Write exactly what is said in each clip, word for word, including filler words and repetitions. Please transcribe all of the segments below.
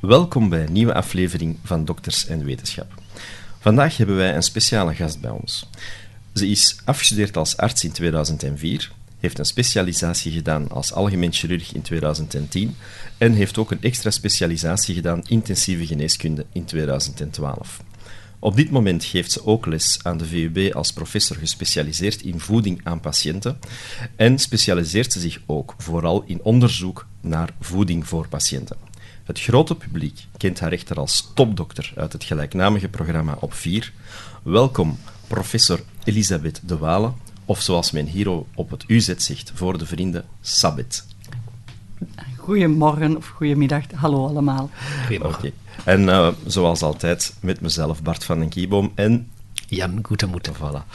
Welkom bij een nieuwe aflevering van Dokters en Wetenschap. Vandaag hebben wij een speciale gast bij ons. Ze is afgestudeerd als arts in tweeduizend vier, heeft een specialisatie gedaan als algemeen chirurg in tweeduizend tien en heeft ook een extra specialisatie gedaan intensieve geneeskunde in tweeduizend twaalf. Op dit moment geeft ze ook les aan de V U B als professor gespecialiseerd in voeding aan patiënten en specialiseert ze zich ook vooral in onderzoek naar voeding voor patiënten. Het grote publiek kent haar echter als topdokter uit het gelijknamige programma op vier. Welkom, professor Elisabeth De Waele, of zoals men hier op het U Z zegt voor de vrienden, Sabet. Goedemorgen of goedemiddag, hallo allemaal. Goedemorgen. Okay. En uh, zoals altijd met mezelf, Bart van den Kieboom en Jan Goetemoete. Voilà.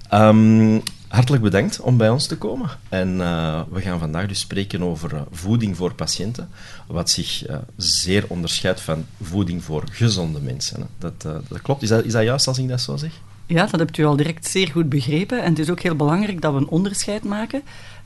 Um, hartelijk bedankt om bij ons te komen. En uh, we gaan vandaag dus spreken over uh, voeding voor patiënten, wat zich uh, zeer onderscheidt van voeding voor gezonde mensen. Hè. Dat, uh, dat klopt. Is dat, is dat juist als ik dat zo zeg? Ja, dat hebt u al direct zeer goed begrepen. En het is ook heel belangrijk dat we een onderscheid maken.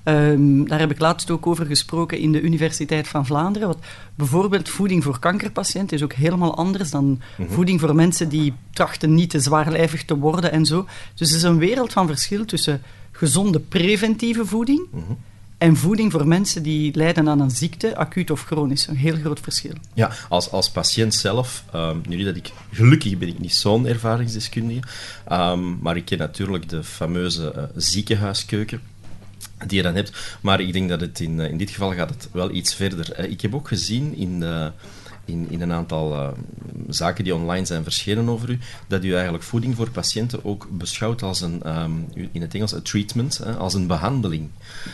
Um, daar heb ik laatst ook over gesproken in de Universiteit van Vlaanderen. Want bijvoorbeeld voeding voor kankerpatiënten is ook helemaal anders dan mm-hmm. voeding voor mensen die trachten niet te zwaarlijvig te worden en zo. Dus er is een wereld van verschil tussen gezonde preventieve voeding mm-hmm. en voeding voor mensen die lijden aan een ziekte, acuut of chronisch. Een heel groot verschil. Ja, als, als patiënt zelf, um, nu dat ik, gelukkig ben ik niet zo'n ervaringsdeskundige, um, maar ik ken natuurlijk de fameuze uh, ziekenhuiskeuken die je dan hebt. Maar ik denk dat het in, in dit geval gaat het wel iets verder. Ik heb ook gezien in, uh, in, in een aantal uh, zaken die online zijn verschenen over u, dat u eigenlijk voeding voor patiënten ook beschouwt als een, um, in het Engels, een treatment, hè, als een behandeling.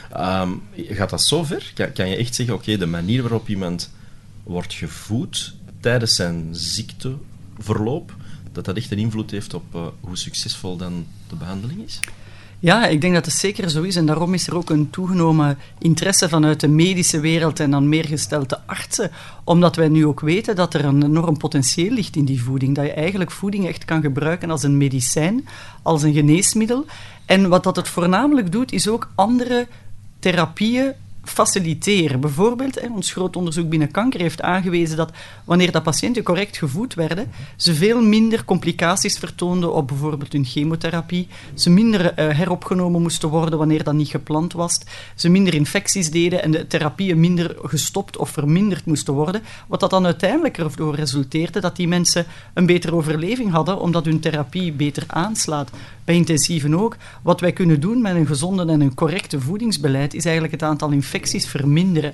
Um, gaat dat zo ver? Kan, kan je echt zeggen, oké, okay, de manier waarop iemand wordt gevoed tijdens zijn ziekteverloop, dat dat echt een invloed heeft op uh, hoe succesvol dan de behandeling is? Ja, ik denk dat het zeker zo is. En daarom is er ook een toegenomen interesse vanuit de medische wereld en dan meer gesteld de artsen. Omdat wij nu ook weten dat er een enorm potentieel ligt in die voeding. Dat je eigenlijk voeding echt kan gebruiken als een medicijn, als een geneesmiddel. En wat dat het voornamelijk doet, is ook andere therapieën faciliteren. Bijvoorbeeld, hè, ons groot onderzoek binnen kanker heeft aangewezen dat wanneer dat patiënten correct gevoed werden, ze veel minder complicaties vertoonden op bijvoorbeeld hun chemotherapie, ze minder uh, heropgenomen moesten worden wanneer dat niet gepland was, ze minder infecties deden en de therapieën minder gestopt of verminderd moesten worden, wat dat dan uiteindelijk ervoor resulteerde dat die mensen een betere overleving hadden, omdat hun therapie beter aanslaat. Bij intensieven ook. Wat wij kunnen doen met een gezonde en een correcte voedingsbeleid is eigenlijk het aantal infecties verminderen.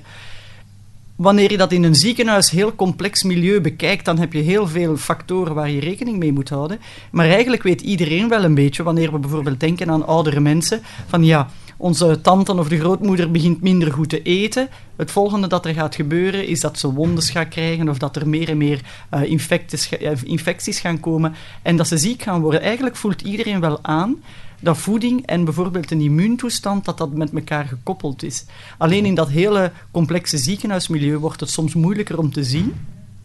Wanneer je dat in een ziekenhuis heel complex milieu bekijkt, dan heb je heel veel factoren waar je rekening mee moet houden. Maar eigenlijk weet iedereen wel een beetje, wanneer we bijvoorbeeld denken aan oudere mensen, van ja, onze tante of de grootmoeder begint minder goed te eten. Het volgende dat er gaat gebeuren is dat ze wondes gaat krijgen of dat er meer en meer uh, infecties, uh, infecties gaan komen en dat ze ziek gaan worden. Eigenlijk voelt iedereen wel aan dat voeding en bijvoorbeeld een immuuntoestand, dat dat met elkaar gekoppeld is. Alleen in dat hele complexe ziekenhuismilieu wordt het soms moeilijker om te zien.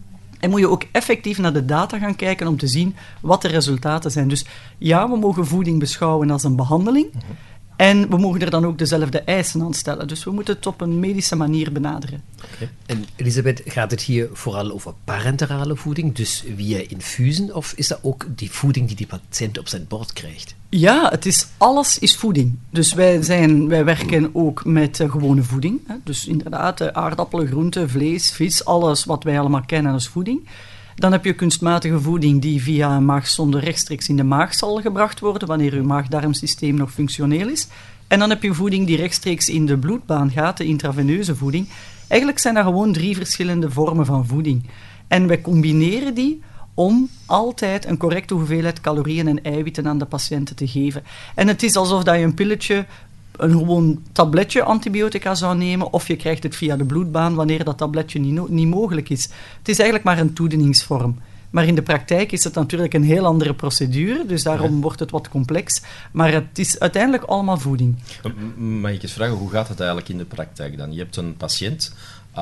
En moet je ook effectief naar de data gaan kijken om te zien wat de resultaten zijn. Dus ja, we mogen voeding beschouwen als een behandeling. En we mogen er dan ook dezelfde eisen aan stellen. Dus we moeten het op een medische manier benaderen. Okay. En Elisabeth, gaat het hier vooral over parenterale voeding, dus via infusen, of is dat ook die voeding die die patiënt op zijn bord krijgt? Ja, het is, alles is voeding. Dus wij, zijn, wij werken ook met uh, gewone voeding. Hè. Dus inderdaad, uh, aardappelen, groenten, vlees, vis, alles wat wij allemaal kennen als voeding. Dan heb je kunstmatige voeding die via een maagsonde rechtstreeks in de maag zal gebracht worden, wanneer uw maag-darmsysteem nog functioneel is. En dan heb je voeding die rechtstreeks in de bloedbaan gaat, de intraveneuze voeding. Eigenlijk zijn er gewoon drie verschillende vormen van voeding. En wij combineren die om altijd een correcte hoeveelheid calorieën en eiwitten aan de patiënten te geven. En het is alsof dat je een pilletje, een gewoon tabletje antibiotica zou nemen, of je krijgt het via de bloedbaan wanneer dat tabletje niet, no- niet mogelijk is. Het is eigenlijk maar een toedieningsvorm. Maar in de praktijk is het natuurlijk een heel andere procedure, dus daarom ja. wordt het wat complex. Maar het is uiteindelijk allemaal voeding. Mag ik eens vragen, hoe gaat het eigenlijk in de praktijk dan? Je hebt een patiënt,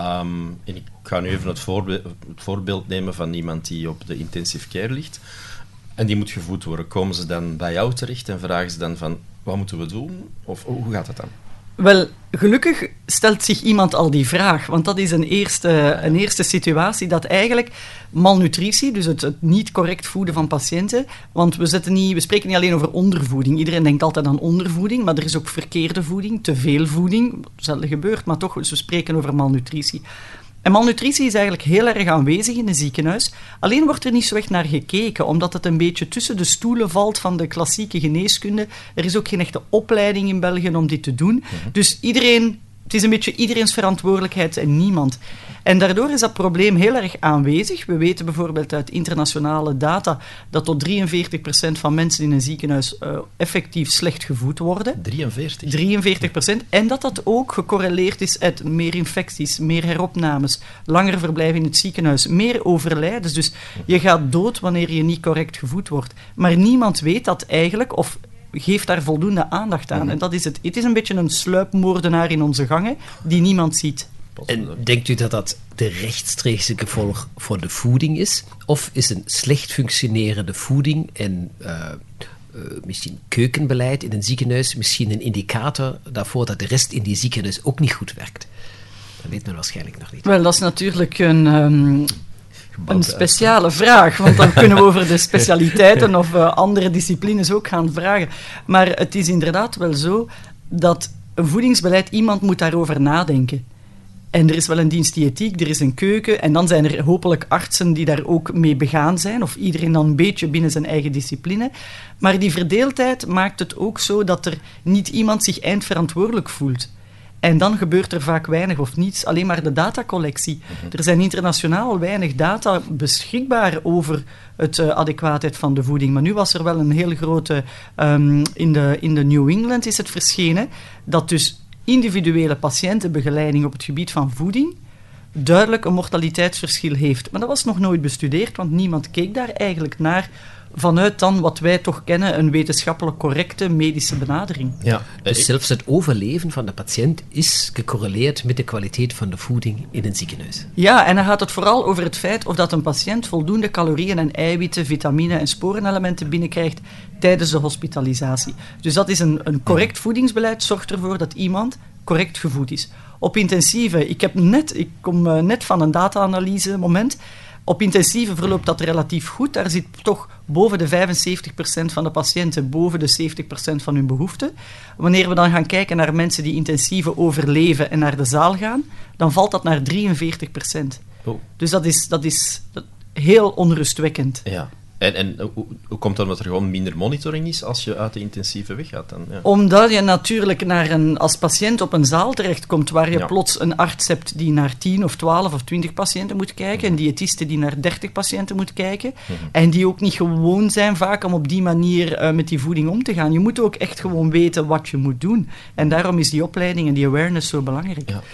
um, en ik ga nu even het voorbeeld, het voorbeeld nemen van iemand die op de intensive care ligt, en die moet gevoed worden. Komen ze dan bij jou terecht en vragen ze dan van, wat moeten we doen? Of hoe gaat het dan? Wel, gelukkig stelt zich iemand al die vraag, want dat is een eerste, een eerste situatie dat eigenlijk malnutritie, dus het, het niet correct voeden van patiënten, want we, zetten niet, we spreken niet alleen over ondervoeding. Iedereen denkt altijd aan ondervoeding, maar er is ook verkeerde voeding, te veel voeding, zelden gebeurt, maar toch, dus we spreken over malnutritie. En malnutritie is eigenlijk heel erg aanwezig in een ziekenhuis. Alleen wordt er niet zo echt naar gekeken, omdat het een beetje tussen de stoelen valt van de klassieke geneeskunde. Er is ook geen echte opleiding in België om dit te doen. Mm-hmm. Dus iedereen, het is een beetje iedereen's verantwoordelijkheid en niemand. En daardoor is dat probleem heel erg aanwezig. We weten bijvoorbeeld uit internationale data dat tot drieënveertig procent van mensen in een ziekenhuis uh, effectief slecht gevoed worden. drieënveertig? drieënveertig procent. En dat dat ook gecorreleerd is met meer infecties, meer heropnames, langer verblijf in het ziekenhuis, meer overlijdens. Dus je gaat dood wanneer je niet correct gevoed wordt. Maar niemand weet dat eigenlijk, of geeft daar voldoende aandacht aan. Mm-hmm. En dat is het. Het is een beetje een sluipmoordenaar in onze gangen, die niemand ziet. En denkt u dat dat de rechtstreekse gevolg voor de voeding is? Of is een slecht functionerende voeding en uh, uh, misschien keukenbeleid in een ziekenhuis misschien een indicator daarvoor dat de rest in die ziekenhuis ook niet goed werkt? Dat weet men waarschijnlijk nog niet. Wel, dat is natuurlijk een... Um Een speciale vraag, want dan kunnen we over de specialiteiten of uh, andere disciplines ook gaan vragen. Maar het is inderdaad wel zo dat een voedingsbeleid, iemand moet daarover nadenken. En er is wel een dienst diëtiek, er is een keuken, en dan zijn er hopelijk artsen die daar ook mee begaan zijn, of iedereen dan een beetje binnen zijn eigen discipline. Maar die verdeeldheid maakt het ook zo dat er niet iemand zich eindverantwoordelijk voelt. En dan gebeurt er vaak weinig of niets, alleen maar de datacollectie. Er zijn internationaal weinig data beschikbaar over het uh, adequaatheid van de voeding. Maar nu was er wel een heel grote... Um, in, de, in de New England is het verschenen dat dus individuele patiëntenbegeleiding op het gebied van voeding duidelijk een mortaliteitsverschil heeft. Maar dat was nog nooit bestudeerd, want niemand keek daar eigenlijk naar vanuit dan wat wij toch kennen, een wetenschappelijk correcte medische benadering. Ja, dus zelfs het overleven van de patiënt is gecorreleerd met de kwaliteit van de voeding in een ziekenhuis. Ja, en dan gaat het vooral over het feit of dat een patiënt voldoende calorieën en eiwitten, vitamine en sporenelementen binnenkrijgt tijdens de hospitalisatie. Dus dat is een, een correct voedingsbeleid, zorgt ervoor dat iemand correct gevoed is. Op intensieve, ik, heb net, ik kom uh, net van een data-analyse moment. Op intensieve verloopt dat relatief goed. Daar zit toch boven de vijfenzeventig procent van de patiënten boven de zeventig procent van hun behoeften. Wanneer we dan gaan kijken naar mensen die intensieve overleven en naar de zaal gaan, dan valt dat naar drieënveertig procent. Oh. Dus dat is, dat is dat, heel onrustwekkend. Ja. En, en hoe, hoe komt dat omdat er gewoon minder monitoring is als je uit de intensieve weggaat? Dan, ja. Omdat je natuurlijk naar een, als patiënt op een zaal terechtkomt waar je ja. plots een arts hebt die naar tien of twaalf of twintig patiënten moet kijken, mm-hmm. een diëtiste die naar dertig patiënten moet kijken, mm-hmm. en die ook niet gewoon zijn vaak om op die manier uh, met die voeding om te gaan. Je moet ook echt gewoon weten wat je moet doen. En daarom is die opleiding en die awareness zo belangrijk. Ja.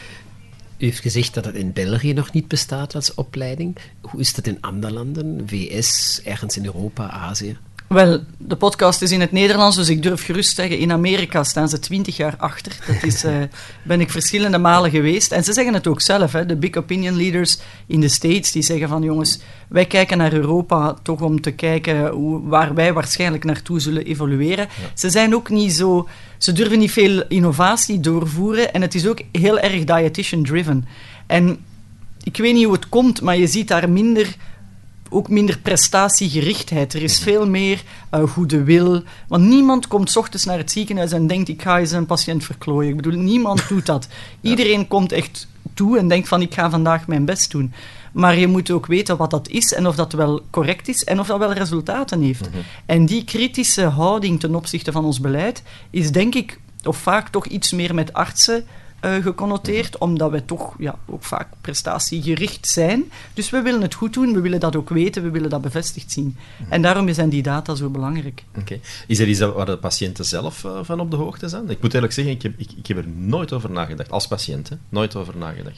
U heeft gezegd dat het in België nog niet bestaat als opleiding. Hoe is dat in andere landen? V S, ergens in Europa, Azië? Wel, de podcast is in het Nederlands, dus ik durf gerust zeggen, in Amerika staan ze twintig jaar achter. Dat is, uh, ben ik verschillende malen geweest. En ze zeggen het ook zelf, hè, de big opinion leaders in de States, die zeggen van, jongens, wij kijken naar Europa toch om te kijken hoe, waar wij waarschijnlijk naartoe zullen evolueren. Ja. Ze zijn ook niet zo... Ze durven niet veel innovatie doorvoeren en het is ook heel erg dietitian-driven. En ik weet niet hoe het komt, maar je ziet daar minder... ook minder prestatiegerichtheid. Er is veel meer uh, goede wil. Want niemand komt 's ochtends naar het ziekenhuis en denkt, ik ga eens een patiënt verklooien. Ik bedoel, niemand doet dat. Ja. Iedereen komt echt toe en denkt van, ik ga vandaag mijn best doen. Maar je moet ook weten wat dat is en of dat wel correct is en of dat wel resultaten heeft. Mm-hmm. En die kritische houding ten opzichte van ons beleid is, denk ik, of vaak toch iets meer met artsen Uh, geconnoteerd, omdat we toch ja, ook vaak prestatiegericht zijn. Dus we willen het goed doen, we willen dat ook weten, we willen dat bevestigd zien. En daarom zijn die data zo belangrijk. Okay. Is er iets waar de patiënten zelf uh, van op de hoogte zijn? Ik moet eerlijk zeggen, ik heb, ik, ik heb er nooit over nagedacht. Als patiënt, hè? Nooit over nagedacht.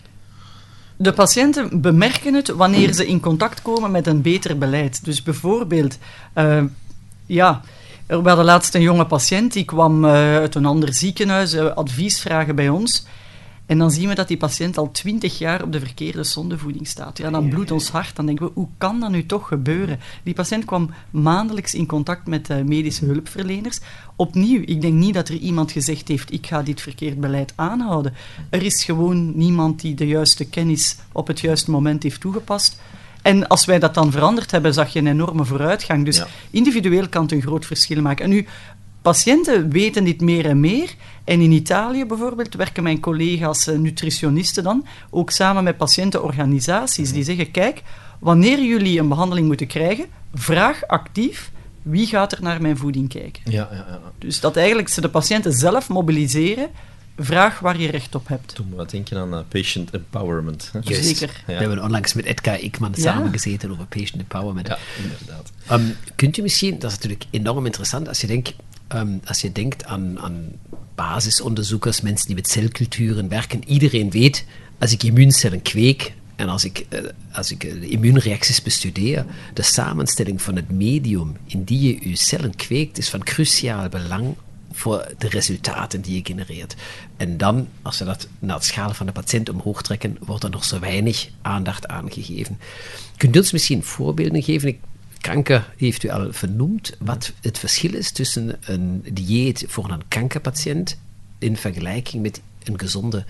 De patiënten bemerken het wanneer ze in contact komen met een beter beleid. Dus bijvoorbeeld... Uh, ja... We hadden laatst een jonge patiënt, die kwam uh, uit een ander ziekenhuis, uh, advies vragen bij ons. En dan zien we dat die patiënt al twintig jaar op de verkeerde zondevoeding staat. Ja, dan bloedt ons hart. Dan denken we, hoe kan dat nu toch gebeuren? Die patiënt kwam maandelijks in contact met uh, medische hulpverleners. Opnieuw, ik denk niet dat er iemand gezegd heeft, ik ga dit verkeerd beleid aanhouden. Er is gewoon niemand die de juiste kennis op het juiste moment heeft toegepast. En als wij dat dan veranderd hebben, zag je een enorme vooruitgang. Dus ja. individueel kan het een groot verschil maken. En nu, patiënten weten dit meer en meer. En in Italië bijvoorbeeld werken mijn collega's uh, nutritionisten dan ook samen met patiëntenorganisaties die zeggen, kijk, wanneer jullie een behandeling moeten krijgen, vraag actief wie gaat er naar mijn voeding kijken. Ja, ja, ja. Dus dat eigenlijk ze de patiënten zelf mobiliseren, vraag waar je recht op hebt. Toen we wat denken aan uh, patient empowerment. Juist. Zeker. Ja. We hebben onlangs met Edgar Ikman Ja. samengezeten over patient empowerment. Ja, inderdaad. Um, kunt u misschien, dat is natuurlijk enorm interessant, als je denkt, um, als je denkt aan, aan basisonderzoekers, mensen die met celculturen werken, iedereen weet, als ik immuuncellen kweek en als ik, uh, als ik uh, de immuunreacties bestudeer, de samenstelling van het medium in die je je cellen kweekt, is van cruciaal belang voor de resultaten die je genereert. En dan, als we dat naar het schaal van de patiënt omhoog trekken, wordt er nog zo weinig aandacht aan gegeven. Kunt u ons misschien voorbeelden geven? Ik, kanker heeft u al vernoemd. Wat het verschil is tussen een dieet voor een kankerpatiënt in vergelijking met een gezonde.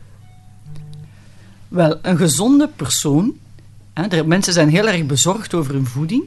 Wel, een gezonde persoon, hè, de mensen zijn heel erg bezorgd over hun voeding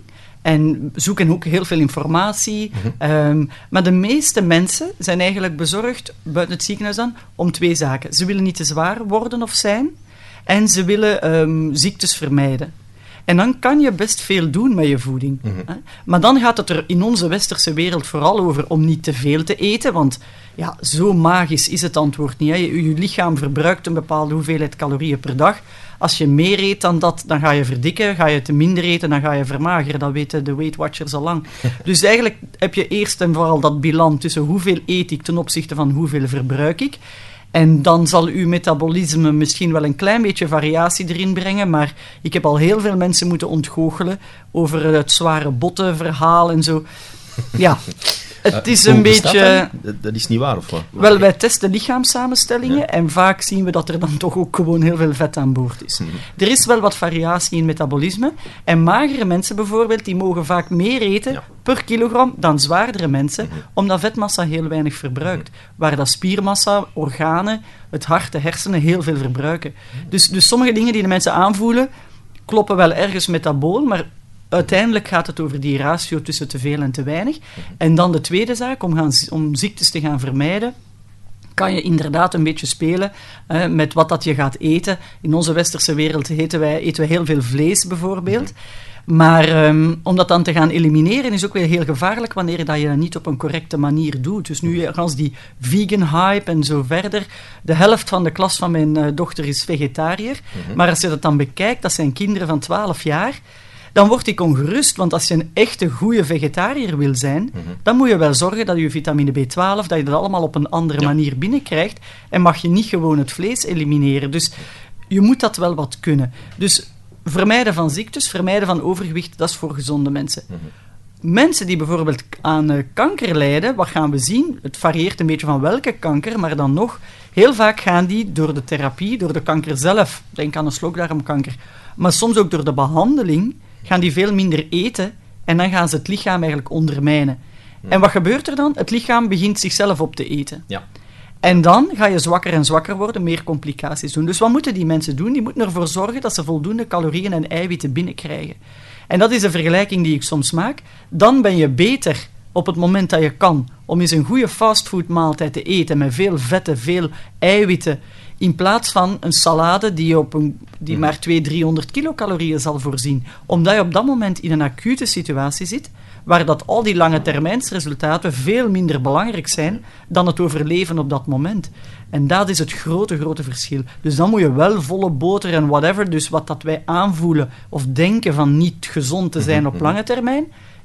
en zoeken ook heel veel informatie. Mm-hmm. Um, maar de meeste mensen zijn eigenlijk bezorgd, buiten het ziekenhuis dan, om twee zaken. Ze willen niet te zwaar worden of zijn en ze willen um, ziektes vermijden. En dan kan je best veel doen met je voeding. Mm-hmm. Hè? Maar dan gaat het er in onze westerse wereld vooral over om niet te veel te eten, want ja, zo magisch is het antwoord niet. Hè? Je, je lichaam verbruikt een bepaalde hoeveelheid calorieën per dag. Als je meer eet dan dat, dan ga je verdikken. Ga je te minder eten, dan ga je vermageren. Dat weten de Weight Watchers al lang. Dus eigenlijk heb je eerst en vooral dat bilans tussen hoeveel eet ik ten opzichte van hoeveel verbruik ik. En dan zal uw metabolisme misschien wel een klein beetje variatie erin brengen, maar ik heb al heel veel mensen moeten ontgoochelen over het zware bottenverhaal en zo. Ja, het is uh, een beetje... Dat? dat is niet waar, of wat? Wel, wij testen lichaamssamenstellingen ja. en vaak zien we dat er dan toch ook gewoon heel veel vet aan boord is. Mm-hmm. Er is wel wat variatie in metabolisme en magere mensen bijvoorbeeld, die mogen vaak meer eten ja. per kilogram dan zwaardere mensen, mm-hmm. omdat vetmassa heel weinig verbruikt. Mm-hmm. Waar dat spiermassa, organen, het hart, de hersenen heel veel verbruiken. Mm-hmm. Dus, dus sommige dingen die de mensen aanvoelen, kloppen wel ergens metabool, maar uiteindelijk gaat het over die ratio tussen te veel en te weinig. En dan de tweede zaak, om, gaan, om ziektes te gaan vermijden, kan je inderdaad een beetje spelen eh, met wat dat je gaat eten. In onze westerse wereld eten wij, eten wij heel veel vlees bijvoorbeeld. Maar um, om dat dan te gaan elimineren is ook weer heel gevaarlijk wanneer dat je dat niet op een correcte manier doet. Dus nu als die vegan hype en zo verder. De helft van de klas van mijn uh, dochter is vegetariër. Mm-hmm. Maar als je dat dan bekijkt, dat zijn kinderen van twaalf jaar... dan word ik ongerust, want als je een echte goede vegetariër wil zijn, mm-hmm. dan moet je wel zorgen dat je vitamine B twaalf, dat je dat allemaal op een andere ja. manier binnenkrijgt en mag je niet gewoon het vlees elimineren. Dus je moet dat wel wat kunnen. Dus vermijden van ziektes, vermijden van overgewicht, dat is voor gezonde mensen. Mm-hmm. Mensen die bijvoorbeeld aan uh, kanker lijden, wat gaan we zien? Het varieert een beetje van welke kanker, maar dan nog, heel vaak gaan die door de therapie, door de kanker zelf, denk aan een slokdarmkanker, maar soms ook door de behandeling, gaan die veel minder eten en dan gaan ze het lichaam eigenlijk ondermijnen. Ja. En wat gebeurt er dan? Het lichaam begint zichzelf op te eten. Ja. En dan ga je zwakker en zwakker worden, meer complicaties doen. Dus wat moeten die mensen doen? Die moeten ervoor zorgen dat ze voldoende calorieën en eiwitten binnenkrijgen. En dat is een vergelijking die ik soms maak. Dan ben je beter op het moment dat je kan om eens een goede fastfoodmaaltijd te eten met veel vetten, veel eiwitten, in plaats van een salade die, op een, die mm. maar tweehonderd, driehonderd kilocalorieën zal voorzien. Omdat je op dat moment in een acute situatie zit, waar dat al die lange termijnsresultaten veel minder belangrijk zijn dan het overleven op dat moment. En dat is het grote, grote verschil. Dus dan moet je wel volle boter en whatever, dus wat dat wij aanvoelen of denken van niet gezond te zijn op lange termijn,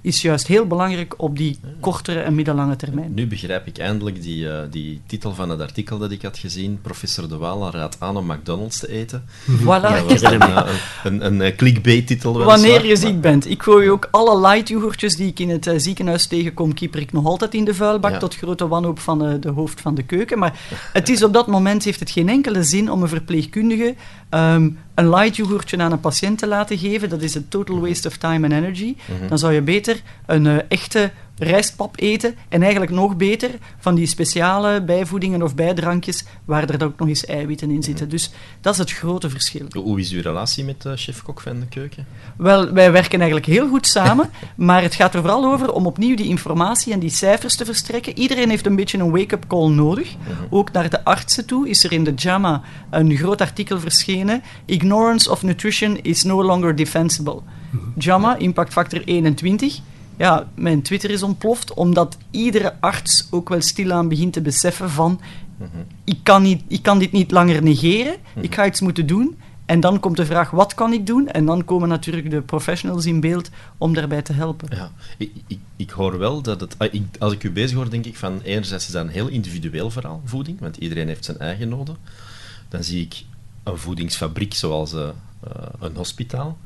is juist heel belangrijk op die kortere en middellange termijn. Nu begrijp ik eindelijk die, uh, die titel van het artikel dat ik had gezien. Professor De Waal raadt aan om McDonald's te eten. Voilà. Dat was een, uh, een, een, een clickbait-titel. Wanneer je ziek bent. Ik gooi ook alle light yoghurtjes die ik in het uh, ziekenhuis tegenkom, kieper ik nog altijd in de vuilbak, ja. tot grote wanhoop van uh, de hoofd van de keuken. Maar het is op dat moment heeft het geen enkele zin om een verpleegkundige um, een light yoghurtje aan een patiënt te laten geven. Dat is een total waste of time and energy. Mm-hmm. Dan zou je beter een uh, echte rijstpap eten en eigenlijk nog beter van die speciale bijvoedingen of bijdrankjes waar er ook nog eens eiwitten in zitten. Dus dat is het grote verschil. Hoe is uw relatie met de chef-kok van de keuken? Wel, wij werken eigenlijk heel goed samen, maar het gaat er vooral over om opnieuw die informatie en die cijfers te verstrekken. Iedereen heeft een beetje een wake-up call nodig. Mm-hmm. Ook naar de artsen toe is er in de JAMA een groot artikel verschenen. Ignorance of nutrition is no longer defensible. Mm-hmm. JAMA, impact factor eenentwintig. Ja, mijn Twitter is ontploft, omdat iedere arts ook wel stilaan begint te beseffen van mm-hmm. ik, kan niet, ik kan dit niet langer negeren, mm-hmm. ik ga iets moeten doen. En dan komt de vraag, wat kan ik doen? En dan komen natuurlijk de professionals in beeld om daarbij te helpen. Ja, ik, ik, ik hoor wel dat het... Ik, als ik u bezig hoor, denk ik van... Enerzijds is dat een heel individueel verhaal, voeding, want iedereen heeft zijn eigen noden. Dan zie ik een voedingsfabriek zoals uh, uh, een hospitaal.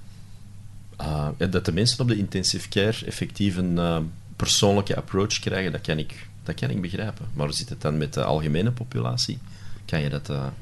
Uh, dat de mensen op de intensive care effectief een uh, persoonlijke approach krijgen, dat kan, ik, dat kan ik begrijpen. Maar hoe zit het dan met de algemene populatie? Kan je dat uh,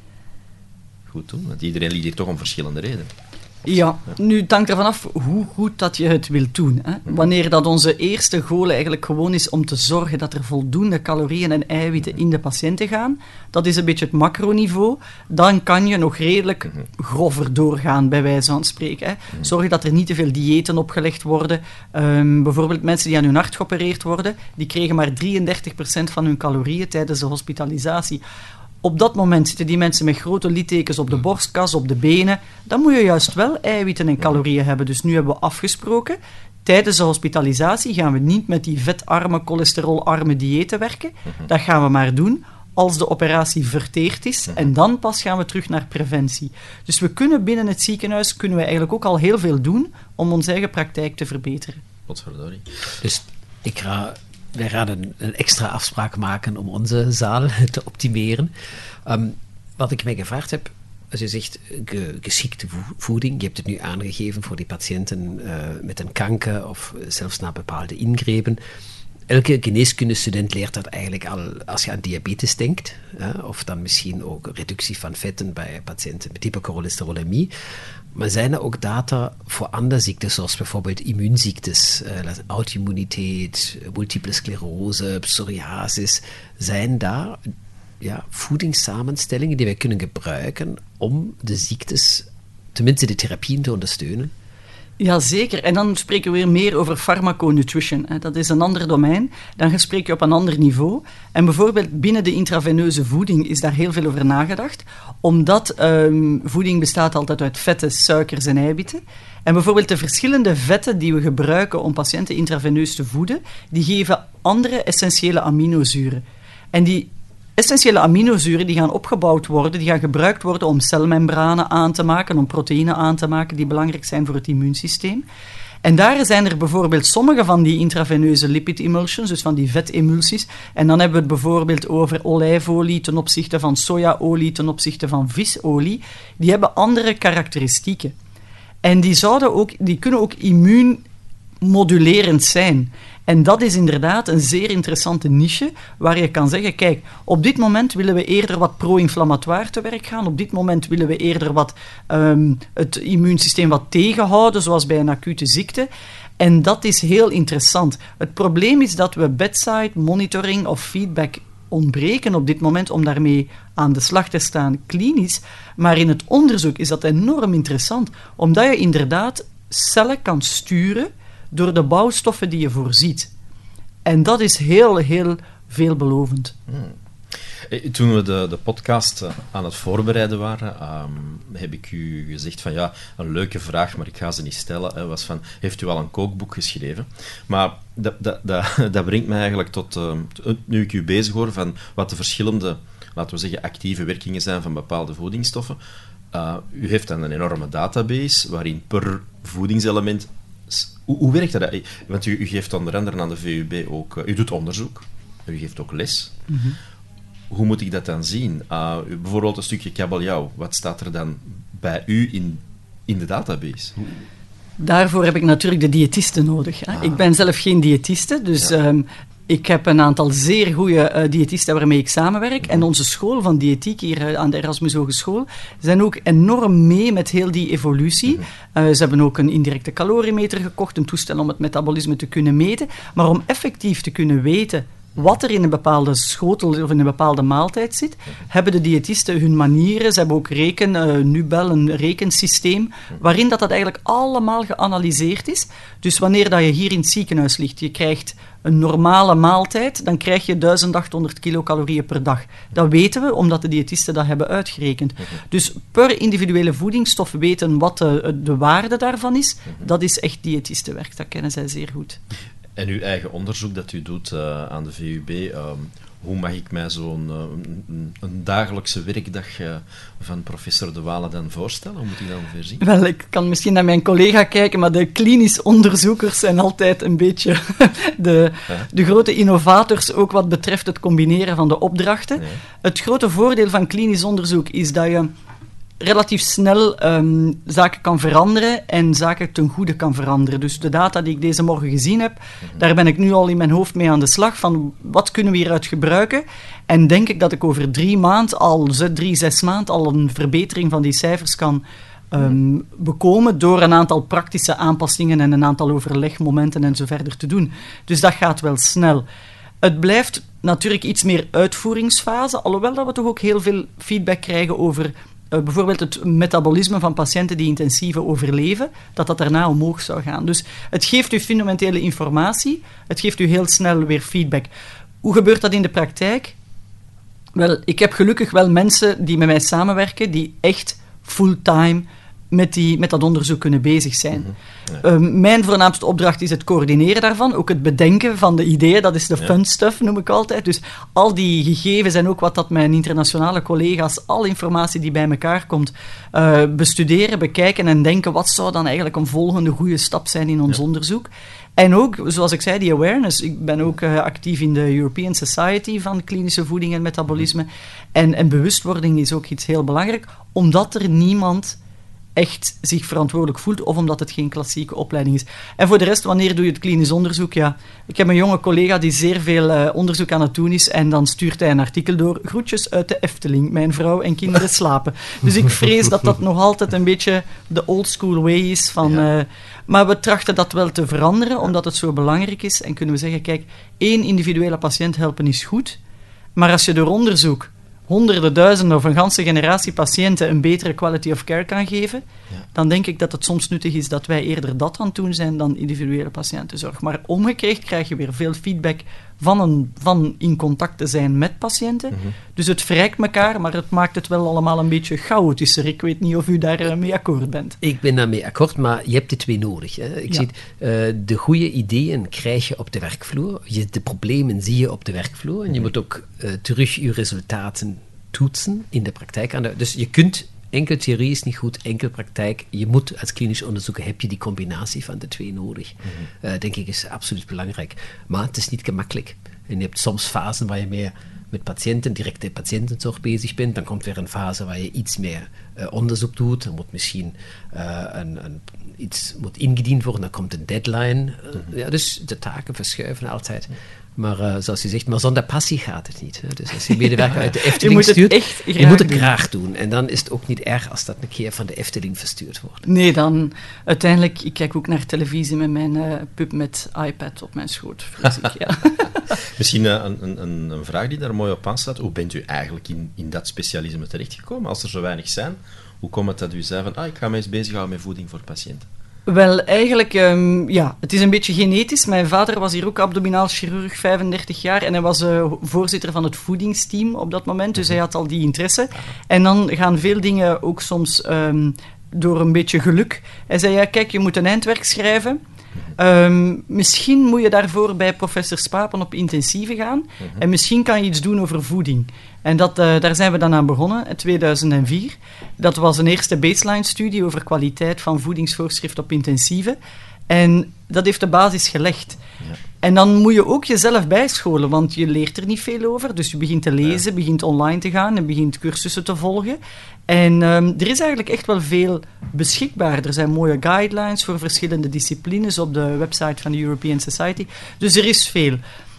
goed doen? Want iedereen liegt hier toch om verschillende redenen. Ja, nu het hangt ervan af hoe goed dat je het wilt doen. Hè. Wanneer dat onze eerste goal eigenlijk gewoon is om te zorgen dat er voldoende calorieën en eiwitten in de patiënten gaan, dat is een beetje het macroniveau, dan kan je nog redelijk grover doorgaan, bij wijze van spreken. Hè. Zorg dat er niet te veel diëten opgelegd worden. Um, bijvoorbeeld mensen die aan hun hart geopereerd worden, die kregen maar drieëndertig procent van hun calorieën tijdens de hospitalisatie. Op dat moment zitten die mensen met grote littekens op de borstkas, op de benen. Dan moet je juist wel eiwitten en calorieën hebben. Dus nu hebben we afgesproken, tijdens de hospitalisatie gaan we niet met die vetarme, cholesterolarme diëten werken. Dat gaan we maar doen als de operatie verteerd is. En dan pas gaan we terug naar preventie. Dus we kunnen binnen het ziekenhuis kunnen we eigenlijk ook al heel veel doen om onze eigen praktijk te verbeteren. Potverdorie. Dus ik ga... Wij gaan een, een extra afspraak maken om onze zaal te optimeren. Um, wat ik mij gevraagd heb, als je zegt ge, geschikte voeding, je hebt het nu aangegeven voor die patiënten uh, met een kanker of zelfs na bepaalde ingrepen. Elke geneeskundestudent leert dat eigenlijk al als je aan diabetes denkt, uh, of dan misschien ook reductie van vetten bij patiënten met hypercholesterolemie. Maar zijn er ook data voor andere ziekten, zoals bijvoorbeeld immuunziektes, uh, auto-immuniteit, multiple sclerose, psoriasis? Zijn daar ja, voedingssamenstellingen die wij kunnen gebruiken om de ziektes, tenminste de therapieën, te ondersteunen? Jazeker, en dan spreken we weer meer over farmaconutrition. Dat is een ander domein. Dan spreek je op een ander niveau. En bijvoorbeeld binnen de intraveneuze voeding is daar heel veel over nagedacht. Omdat um, voeding bestaat altijd uit vetten, suikers en eiwitten. En bijvoorbeeld de verschillende vetten die we gebruiken om patiënten intraveneus te voeden, die geven andere essentiële aminozuren. En die essentiële aminozuren die gaan opgebouwd worden, die gaan gebruikt worden om celmembranen aan te maken, om proteïnen aan te maken die belangrijk zijn voor het immuunsysteem. En daar zijn er bijvoorbeeld sommige van die intraveneuze lipid emulsions, dus van die vetemulsies. En dan hebben we het bijvoorbeeld over olijfolie ten opzichte van sojaolie, ten opzichte van visolie. Die hebben andere karakteristieken. En die, zouden ook, die kunnen ook immuunmodulerend zijn. En dat is inderdaad een zeer interessante niche, waar je kan zeggen, kijk, op dit moment willen we eerder wat pro-inflammatoire te werk gaan, op dit moment willen we eerder wat um, het immuunsysteem wat tegenhouden, zoals bij een acute ziekte. En dat is heel interessant. Het probleem is dat we bedside monitoring of feedback ontbreken op dit moment om daarmee aan de slag te staan klinisch. Maar in het onderzoek is dat enorm interessant, omdat je inderdaad cellen kan sturen door de bouwstoffen die je voorziet. En dat is heel, heel veelbelovend. Hmm. Toen we de, de podcast aan het voorbereiden waren, um, heb ik u gezegd van ja, een leuke vraag, maar ik ga ze niet stellen, hè, was van, heeft u al een kookboek geschreven? Maar dat, dat, dat, dat brengt mij eigenlijk tot, uh, nu ik u bezig hoor van wat de verschillende, laten we zeggen, actieve werkingen zijn van bepaalde voedingsstoffen. Uh, u heeft dan een enorme database, waarin per voedingselement Hoe, hoe werkt dat? Want u, u geeft onder andere aan de V U B ook... Uh, u doet onderzoek. U geeft ook les. Mm-hmm. Hoe moet ik dat dan zien? Uh, bijvoorbeeld een stukje kabeljauw. Wat staat er dan bij u in, in de database? Hoe... Daarvoor heb ik natuurlijk de diëtisten nodig. Hè? Ah. Ik ben zelf geen diëtiste, dus ja. um, ik heb een aantal zeer goede uh, diëtisten waarmee ik samenwerk. Mm-hmm. En onze school van diëtiek hier uh, aan de Erasmus Hogeschool zijn ook enorm mee met heel die evolutie. Mm-hmm. Uh, ze hebben ook een indirecte caloriemeter gekocht, een toestel om het metabolisme te kunnen meten. Maar om effectief te kunnen weten wat er in een bepaalde schotel of in een bepaalde maaltijd zit, hebben de diëtisten hun manieren. Ze hebben ook reken, uh, Nubel, een rekensysteem, waarin dat, dat eigenlijk allemaal geanalyseerd is. Dus wanneer dat je hier in het ziekenhuis ligt, je krijgt een normale maaltijd, dan krijg je duizend achthonderd kilocalorieën per dag. Dat weten we, omdat de diëtisten dat hebben uitgerekend. Dus per individuele voedingsstof weten wat de, de waarde daarvan is, dat is echt diëtistenwerk. Dat kennen zij zeer goed. En uw eigen onderzoek dat u doet uh, aan de V U B, uh, hoe mag ik mij zo'n uh, een, een dagelijkse werkdag uh, van professor De Waele dan voorstellen? Hoe moet ik dat ongeveer zien? Wel, ik kan misschien naar mijn collega kijken, maar de klinisch onderzoekers zijn altijd een beetje de, ja. de grote innovators, ook wat betreft het combineren van de opdrachten. Ja. Het grote voordeel van klinisch onderzoek is dat je relatief snel um, zaken kan veranderen en zaken ten goede kan veranderen. Dus de data die ik deze morgen gezien heb, mm-hmm. daar ben ik nu al in mijn hoofd mee aan de slag van wat kunnen we hieruit gebruiken. En denk ik dat ik over drie maanden, al drie, zes maanden, al een verbetering van die cijfers kan um, bekomen door een aantal praktische aanpassingen en een aantal overlegmomenten en zo verder te doen. Dus dat gaat wel snel. Het blijft natuurlijk iets meer uitvoeringsfase, alhoewel dat we toch ook heel veel feedback krijgen over Uh, bijvoorbeeld het metabolisme van patiënten die intensieve overleven, dat dat daarna omhoog zou gaan. Dus het geeft u fundamentele informatie, het geeft u heel snel weer feedback. Hoe gebeurt dat in de praktijk? Wel, ik heb gelukkig wel mensen die met mij samenwerken, die echt fulltime met, die, met dat onderzoek kunnen bezig zijn. Mm-hmm. Ja. Uh, mijn voornaamste opdracht is het coördineren daarvan, ook het bedenken van de ideeën, dat is de ja. fun stuff, noem ik altijd. Dus al die gegevens en ook wat dat mijn internationale collega's, alle informatie die bij elkaar komt, uh, bestuderen, bekijken en denken, wat zou dan eigenlijk een volgende goede stap zijn in ons ja. onderzoek. En ook, zoals ik zei, die awareness. Ik ben ook uh, actief in de European Society van klinische voeding en metabolisme. En, en bewustwording is ook iets heel belangrijk, omdat er niemand echt zich verantwoordelijk voelt, of omdat het geen klassieke opleiding is. En voor de rest, wanneer doe je het klinisch onderzoek? Ja, ik heb een jonge collega die zeer veel uh, onderzoek aan het doen is, en dan stuurt hij een artikel door, groetjes uit de Efteling, mijn vrouw en kinderen slapen. Dus ik vrees dat dat nog altijd een beetje de old school way is van... Ja. Uh, maar we trachten dat wel te veranderen, omdat het zo belangrijk is, en kunnen we zeggen, kijk, één individuele patiënt helpen is goed, maar als je door onderzoek honderden, duizenden of een ganse generatie patiënten een betere quality of care kan geven, ja. dan denk ik dat het soms nuttig is dat wij eerder dat aan het doen zijn dan individuele patiëntenzorg. Maar omgekeerd krijg je weer veel feedback van, een, van in contact te zijn met patiënten. Mm-hmm. Dus het verrijkt elkaar, maar het maakt het wel allemaal een beetje chaotischer. Ik weet niet of u daar mee akkoord bent. Ik ben daarmee akkoord, maar je hebt de twee nodig. Hè. Ik ja. zie, uh, de goede ideeën krijg je op de werkvloer. Je, de problemen zie je op de werkvloer. En je mm-hmm. moet ook uh, terug je resultaten toetsen in de praktijk. Dus je kunt, enkel theorie is niet goed, enkel praktijk. Je moet als klinisch onderzoeker, heb je die combinatie van de twee nodig. Mm-hmm. Uh, denk ik is absoluut belangrijk. Maar het is niet gemakkelijk. En je hebt soms fasen waar je meer met patiënten, directe patiëntenzorg bezig bent. Dan komt weer een fase waar je iets meer uh, onderzoek doet. Dan moet misschien uh, een, een, iets moet ingediend worden. Dan komt een deadline. Uh, mm-hmm. ja, dus de taken verschuiven altijd. Maar uh, zoals je zegt, maar zonder passie gaat het niet. Hè. Dus als je medewerker uit de Efteling je stuurt, echt je moet het doen. graag doen. En dan is het ook niet erg als dat een keer van de Efteling verstuurd wordt. Nee, dan uiteindelijk, ik kijk ook naar televisie met mijn uh, pup met iPad op mijn schoot. Ik, ja. Misschien uh, een, een, een vraag die daar mooi op aanstaat. Hoe bent u eigenlijk in, in dat specialisme terechtgekomen? Als er zo weinig zijn, hoe komt het dat u zei van, ah, ik ga me eens bezighouden met voeding voor patiënten? Wel, eigenlijk, um, ja, het is een beetje genetisch. Mijn vader was hier ook abdominaal chirurg, vijfendertig jaar, en hij was uh, voorzitter van het voedingsteam op dat moment, dus hij had al die interesse. En dan gaan veel dingen ook soms um, door een beetje geluk. Hij zei, ja, kijk, je moet een eindwerk schrijven. Um, misschien moet je daarvoor bij professor Spapen op intensieve gaan. Uh-huh. En misschien kan je iets doen over voeding. En dat, uh, daar zijn we dan aan begonnen, in tweeduizend vier. Dat was een eerste baseline-studie over kwaliteit van voedingsvoorschrift op intensieve. En dat heeft de basis gelegd. Ja. En dan moet je ook jezelf bijscholen, want je leert er niet veel over. Dus je begint te lezen, ja. begint online te gaan en begint cursussen te volgen. En um, er is eigenlijk echt wel veel beschikbaar. Er zijn mooie guidelines voor verschillende disciplines op de website van de European Society. Dus er is veel.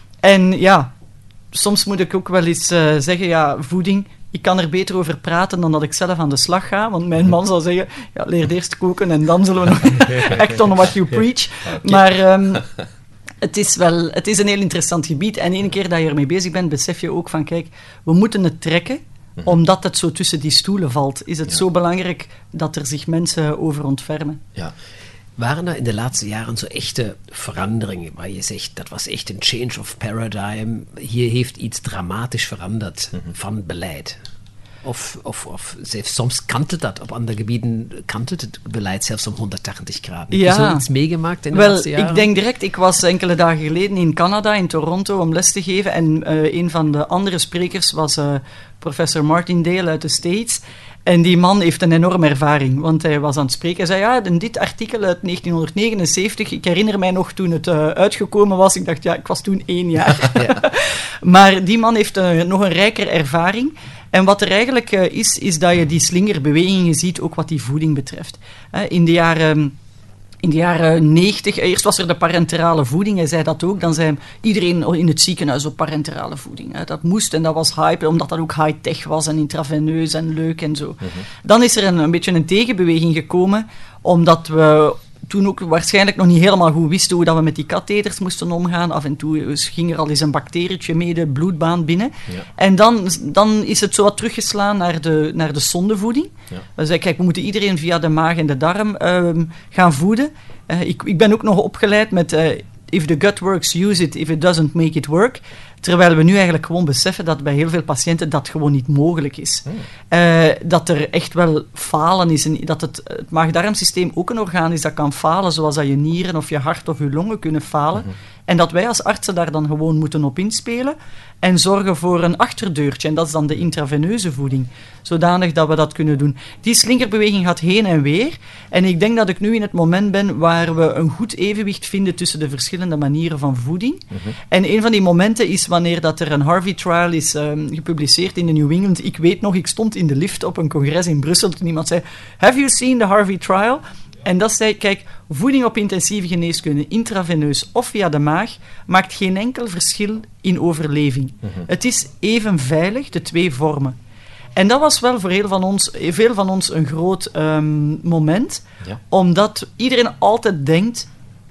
En ja, soms moet ik ook wel eens uh, zeggen, ja, voeding... Ik kan er beter over praten dan dat ik zelf aan de slag ga. Want mijn man zal zeggen, ja, leer eerst koken en dan zullen we nog act on what you preach. Okay. Maar um, het is wel, het is een heel interessant gebied. En ene keer dat je ermee bezig bent, besef je ook van, kijk, we moeten het trekken. Omdat het zo tussen die stoelen valt, is het ja. zo belangrijk dat er zich mensen over ontfermen. Ja. Waren er in de laatste jaren zo echte veranderingen, waar je zegt, dat was echt een change of paradigm, hier heeft iets dramatisch veranderd mm-hmm. van beleid? Of, of, of soms kantelt dat, op andere gebieden kantelt het beleid zelfs om honderdtachtig graden. Ja. Heb je zoiets meegemaakt in de Wel, laatste jaren? Ik denk direct, ik was enkele dagen geleden in Canada, in Toronto, om les te geven. En uh, een van de andere sprekers was uh, professor Martindale uit de States. En die man heeft een enorme ervaring, want hij was aan het spreken. Hij zei, ja, in dit artikel uit negentien negenenzeventig, ik herinner mij nog toen het uh, uitgekomen was, ik dacht, ja, ik was toen één jaar. Ja. Maar die man heeft uh, nog een rijker ervaring. En wat er eigenlijk uh, is, is dat je die slingerbewegingen ziet, ook wat die voeding betreft. Uh, in de jaren... In de jaren negentig, eerst was er de parenterale voeding, hij zei dat ook, dan zei iedereen in het ziekenhuis op parenterale voeding. Hè. Dat moest en dat was hype, omdat dat ook high-tech was en intraveneus en leuk en zo. Mm-hmm. Dan is er een, een beetje een tegenbeweging gekomen, omdat we toen ook waarschijnlijk nog niet helemaal goed wisten hoe dat we met die katheters moesten omgaan. Af en toe ging er al eens een bacterietje mee de bloedbaan binnen. Ja. En dan, dan is het zo wat teruggeslaan naar de, naar de zondevoeding. Ja. We zeiden, kijk, we moeten iedereen via de maag en de darm uh, gaan voeden. Uh, ik, ik ben ook nog opgeleid met... Uh, if the gut works, use it. If it doesn't, make it work. Terwijl we nu eigenlijk gewoon beseffen dat bij heel veel patiënten dat gewoon niet mogelijk is. Hmm. Uh, dat er echt wel falen is. En dat het, het maag-darmsysteem ook een orgaan is dat kan falen, zoals dat je nieren of je hart of je longen kunnen falen. Hmm. En dat wij als artsen daar dan gewoon moeten op inspelen en zorgen voor een achterdeurtje. En dat is dan de intraveneuze voeding. Zodanig dat we dat kunnen doen. Die slingerbeweging gaat heen en weer. En ik denk dat ik nu in het moment ben waar we een goed evenwicht vinden tussen de verschillende manieren van voeding. Mm-hmm. En een van die momenten is wanneer dat er een Harvey-trial is um, gepubliceerd in de New England. Ik weet nog, ik stond in de lift op een congres in Brussel toen iemand zei, have you seen the Harvey-trial? En dat zei, kijk, voeding op intensieve geneeskunde, intraveneus of via de maag, maakt geen enkel verschil in overleving. Mm-hmm. Het is even veilig, de twee vormen. En dat was wel voor heel van ons, veel van ons een groot um, moment, ja. Omdat iedereen altijd denkt,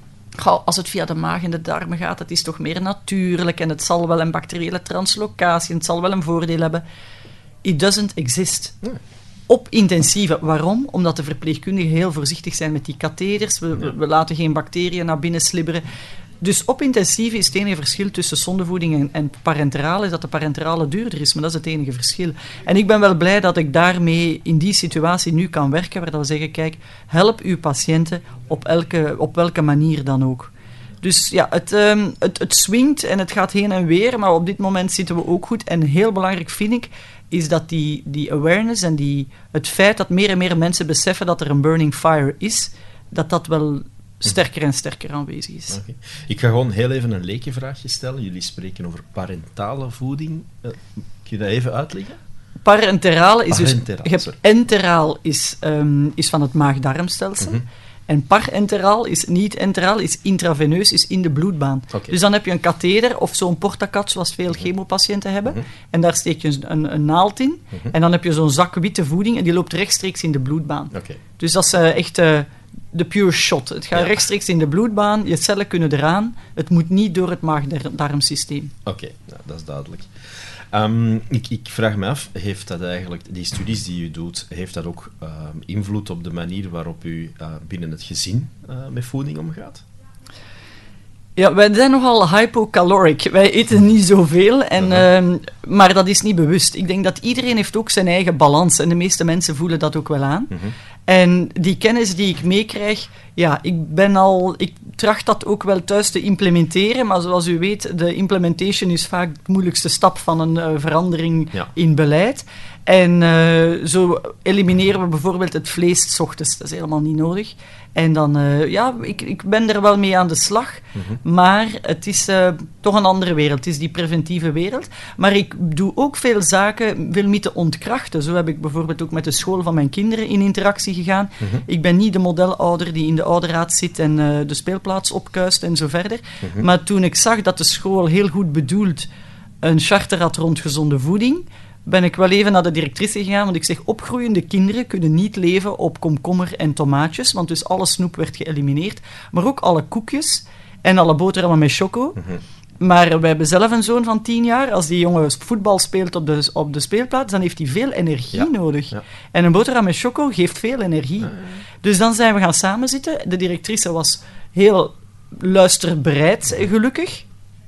als het via de maag en de darmen gaat, het is toch meer natuurlijk en het zal wel een bacteriële translocatie en het zal wel een voordeel hebben. It doesn't exist. Nee. Op intensieve. Waarom? Omdat de verpleegkundigen heel voorzichtig zijn met die katheters. We, ja. we laten geen bacteriën naar binnen slibberen. Dus op intensieve is het enige verschil tussen zondevoeding en, en parenterale, is dat de parenterale duurder is, maar dat is het enige verschil. En ik ben wel blij dat ik daarmee in die situatie nu kan werken, waar we zeggen, kijk, help uw patiënten op, elke, op welke manier dan ook. Dus ja, het, um, het, het swingt en het gaat heen en weer, maar op dit moment zitten we ook goed. En heel belangrijk vind ik, is dat die, die awareness en die, het feit dat meer en meer mensen beseffen dat er een burning fire is, dat dat wel sterker en sterker aanwezig is. Okay. Ik ga gewoon heel even een lekenvraagje stellen. Jullie spreken over parentale voeding. Uh, kun je dat even uitleggen? Parenterale is Parenteraal, dus... Je hebt enteraal is, um, is van het maag-darmstelsel. Mm-hmm. En parenteraal is niet enteraal, is intraveneus, is in de bloedbaan. Okay. Dus dan heb je een katheder of zo'n portacat, zoals veel mm-hmm. chemopatiënten hebben. Mm-hmm. En daar steek je een, een naald in. Mm-hmm. En dan heb je zo'n zak witte voeding en die loopt rechtstreeks in de bloedbaan. Okay. Dus dat is uh, echt uh, de pure shot. Het gaat ja. rechtstreeks in de bloedbaan, je cellen kunnen eraan. Het moet niet door het maag-darmsysteem. Oké, okay. ja, dat is duidelijk. Um, ik, ik vraag me af, heeft dat eigenlijk, die studies die u doet, heeft dat ook uh, invloed op de manier waarop u uh, binnen het gezin uh, met voeding omgaat? Ja, wij zijn nogal hypocaloric. Wij eten niet zoveel, en, uh-huh. uh, maar dat is niet bewust. Ik denk dat iedereen heeft ook zijn eigen balans en de meeste mensen voelen dat ook wel aan. Uh-huh. En die kennis die ik meekrijg, ja, ik ben al... Ik tracht dat ook wel thuis te implementeren, maar zoals u weet, de implementation is vaak de moeilijkste stap van een uh, verandering ja. in beleid. En uh, zo elimineren we bijvoorbeeld het vlees 's ochtends. Dat is helemaal niet nodig. En dan, uh, ja, ik, ik ben er wel mee aan de slag. Mm-hmm. Maar het is uh, toch een andere wereld. Het is die preventieve wereld. Maar ik doe ook veel zaken, veel mythen ontkrachten. Zo heb ik bijvoorbeeld ook met de school van mijn kinderen in interactie gegaan. Mm-hmm. Ik ben niet de modelouder die in de ouderraad zit en uh, de speelplaats opkuist en zo verder. Mm-hmm. Maar toen ik zag dat de school heel goed bedoeld een charter had rond gezonde voeding, ben ik wel even naar de directrice gegaan, want ik zeg, opgroeiende kinderen kunnen niet leven op komkommer en tomaatjes, want dus alle snoep werd geëlimineerd, maar ook alle koekjes en alle boterhammen met choco. Mm-hmm. Maar we hebben zelf een zoon van tien jaar. Als die jongen voetbal speelt op de, op de speelplaats, dan heeft hij veel energie ja. nodig. Ja. En een boterham met choco geeft veel energie. Ja, ja. Dus dan zijn we gaan samenzitten. De directrice was heel luisterbereid, gelukkig.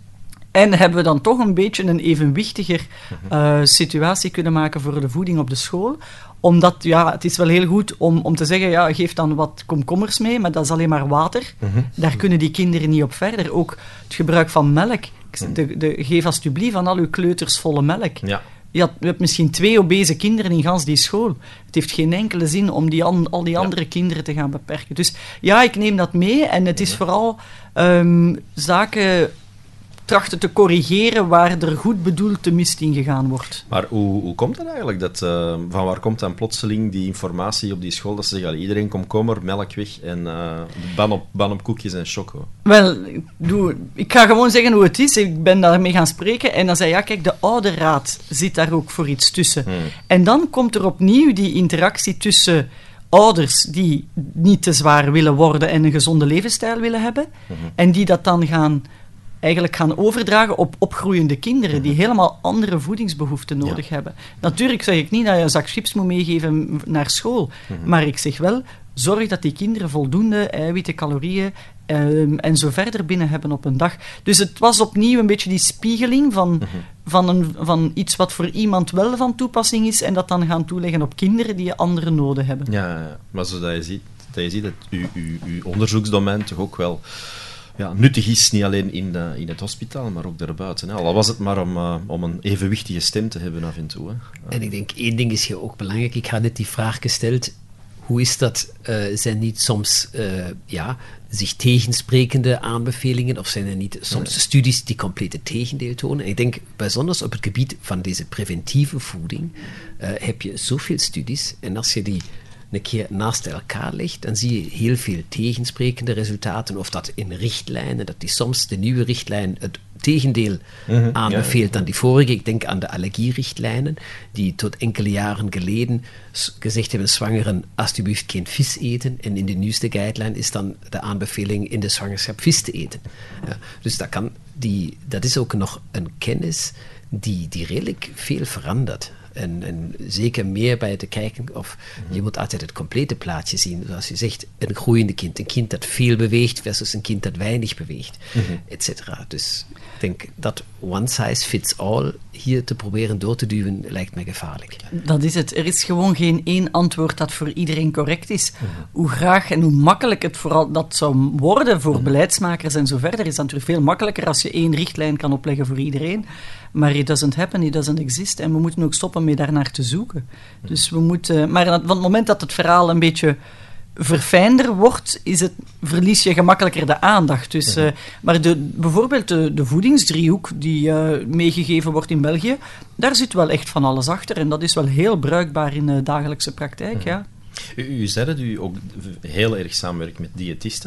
En hebben we dan toch een beetje een evenwichtiger uh, situatie kunnen maken voor de voeding op de school. Omdat, ja, het is wel heel goed om, om te zeggen, ja, geef dan wat komkommers mee, maar dat is alleen maar water. Mm-hmm. Daar kunnen die kinderen niet op verder. Ook het gebruik van melk. De, de, geef alsjeblieft aan al uw kleuters volle melk. Ja. Je, had, je hebt misschien twee obese kinderen in gans die school. Het heeft geen enkele zin om die an, al die andere ja. kinderen te gaan beperken. Dus ja, ik neem dat mee. En het is ja. vooral um, zaken trachten te corrigeren waar er goed bedoeld te mist in gegaan wordt. Maar hoe, hoe komt dat eigenlijk? Dat, uh, van waar komt dan plotseling die informatie op die school dat ze zeggen, iedereen komkommer, melk weg en uh, ban, op, ban op koekjes en choco? Wel, doe, ik ga gewoon zeggen hoe het is. Ik ben daarmee gaan spreken en dan zei ja, kijk, de ouderraad zit daar ook voor iets tussen. Hmm. En dan komt er opnieuw die interactie tussen ouders die niet te zwaar willen worden en een gezonde levensstijl willen hebben, mm-hmm. en die dat dan gaan eigenlijk gaan overdragen op opgroeiende kinderen die helemaal andere voedingsbehoeften nodig ja. hebben. Natuurlijk zeg ik niet dat je een zak chips moet meegeven naar school, mm-hmm. maar ik zeg wel, zorg dat die kinderen voldoende eiwitten, calorieën um, en zo verder binnen hebben op een dag. Dus het was opnieuw een beetje die spiegeling van, mm-hmm. van, een, van iets wat voor iemand wel van toepassing is en dat dan gaan toeleggen op kinderen die andere noden hebben. Ja, ja. Maar zodat je ziet dat, je ziet dat uw, uw, uw onderzoeksdomein toch ook wel ja, nuttig is, niet alleen in, de, in het hospitaal, maar ook daarbuiten. Hè. Al was het maar om, uh, om een evenwichtige stem te hebben af en toe. Hè. En ik denk, één ding is hier ook belangrijk. Ik had net die vraag gesteld, hoe is dat? Uh, zijn niet soms uh, ja, zich tegensprekende aanbevelingen, of zijn er niet soms nee. studies die compleet het tegendeel tonen? En ik denk, bijzonders op het gebied van deze preventieve voeding, uh, heb je zoveel studies, en als je die een keer naast elkaar legt, dan zie je heel veel tegensprekende resultaten, of dat in richtlijnen, dat die soms de nieuwe richtlijn het tegendeel mm-hmm, aanbeveelt ja. dan die vorige. Ik denk aan de allergierichtlijnen, die tot enkele jaren geleden gezegd hebben, zwangeren alsjeblieft geen vis eten, en in de nieuwste guideline is dan de aanbeveling in de zwangerschap vis te eten. Ja, dus dat, kan die, dat is ook nog een kennis die, die redelijk veel verandert. En, en zeker meer bij te kijken, of mm-hmm. je moet altijd het complete plaatje zien. Zoals je zegt, een groeiende kind, een kind dat veel beweegt versus een kind dat weinig beweegt, mm-hmm. et cetera. Dus ik denk dat one size fits all hier te proberen door te duwen, lijkt mij gevaarlijk. Dat is het. Er is gewoon geen één antwoord dat voor iedereen correct is. Mm-hmm. Hoe graag en hoe makkelijk het vooral dat zou worden voor mm-hmm. beleidsmakers en zo verder, is dat natuurlijk veel makkelijker als je één richtlijn kan opleggen voor iedereen. Maar it doesn't happen, it doesn't exist. En we moeten ook stoppen met daarnaar te zoeken. Dus we moeten, maar van het moment dat het verhaal een beetje verfijnder wordt, is het, verlies je gemakkelijker de aandacht. Dus, uh, maar de, bijvoorbeeld de, de voedingsdriehoek die uh, meegegeven wordt in België, daar zit wel echt van alles achter. En dat is wel heel bruikbaar in de dagelijkse praktijk, mm-hmm. ja. U, u zei dat u ook heel erg samenwerkt met diëtisten.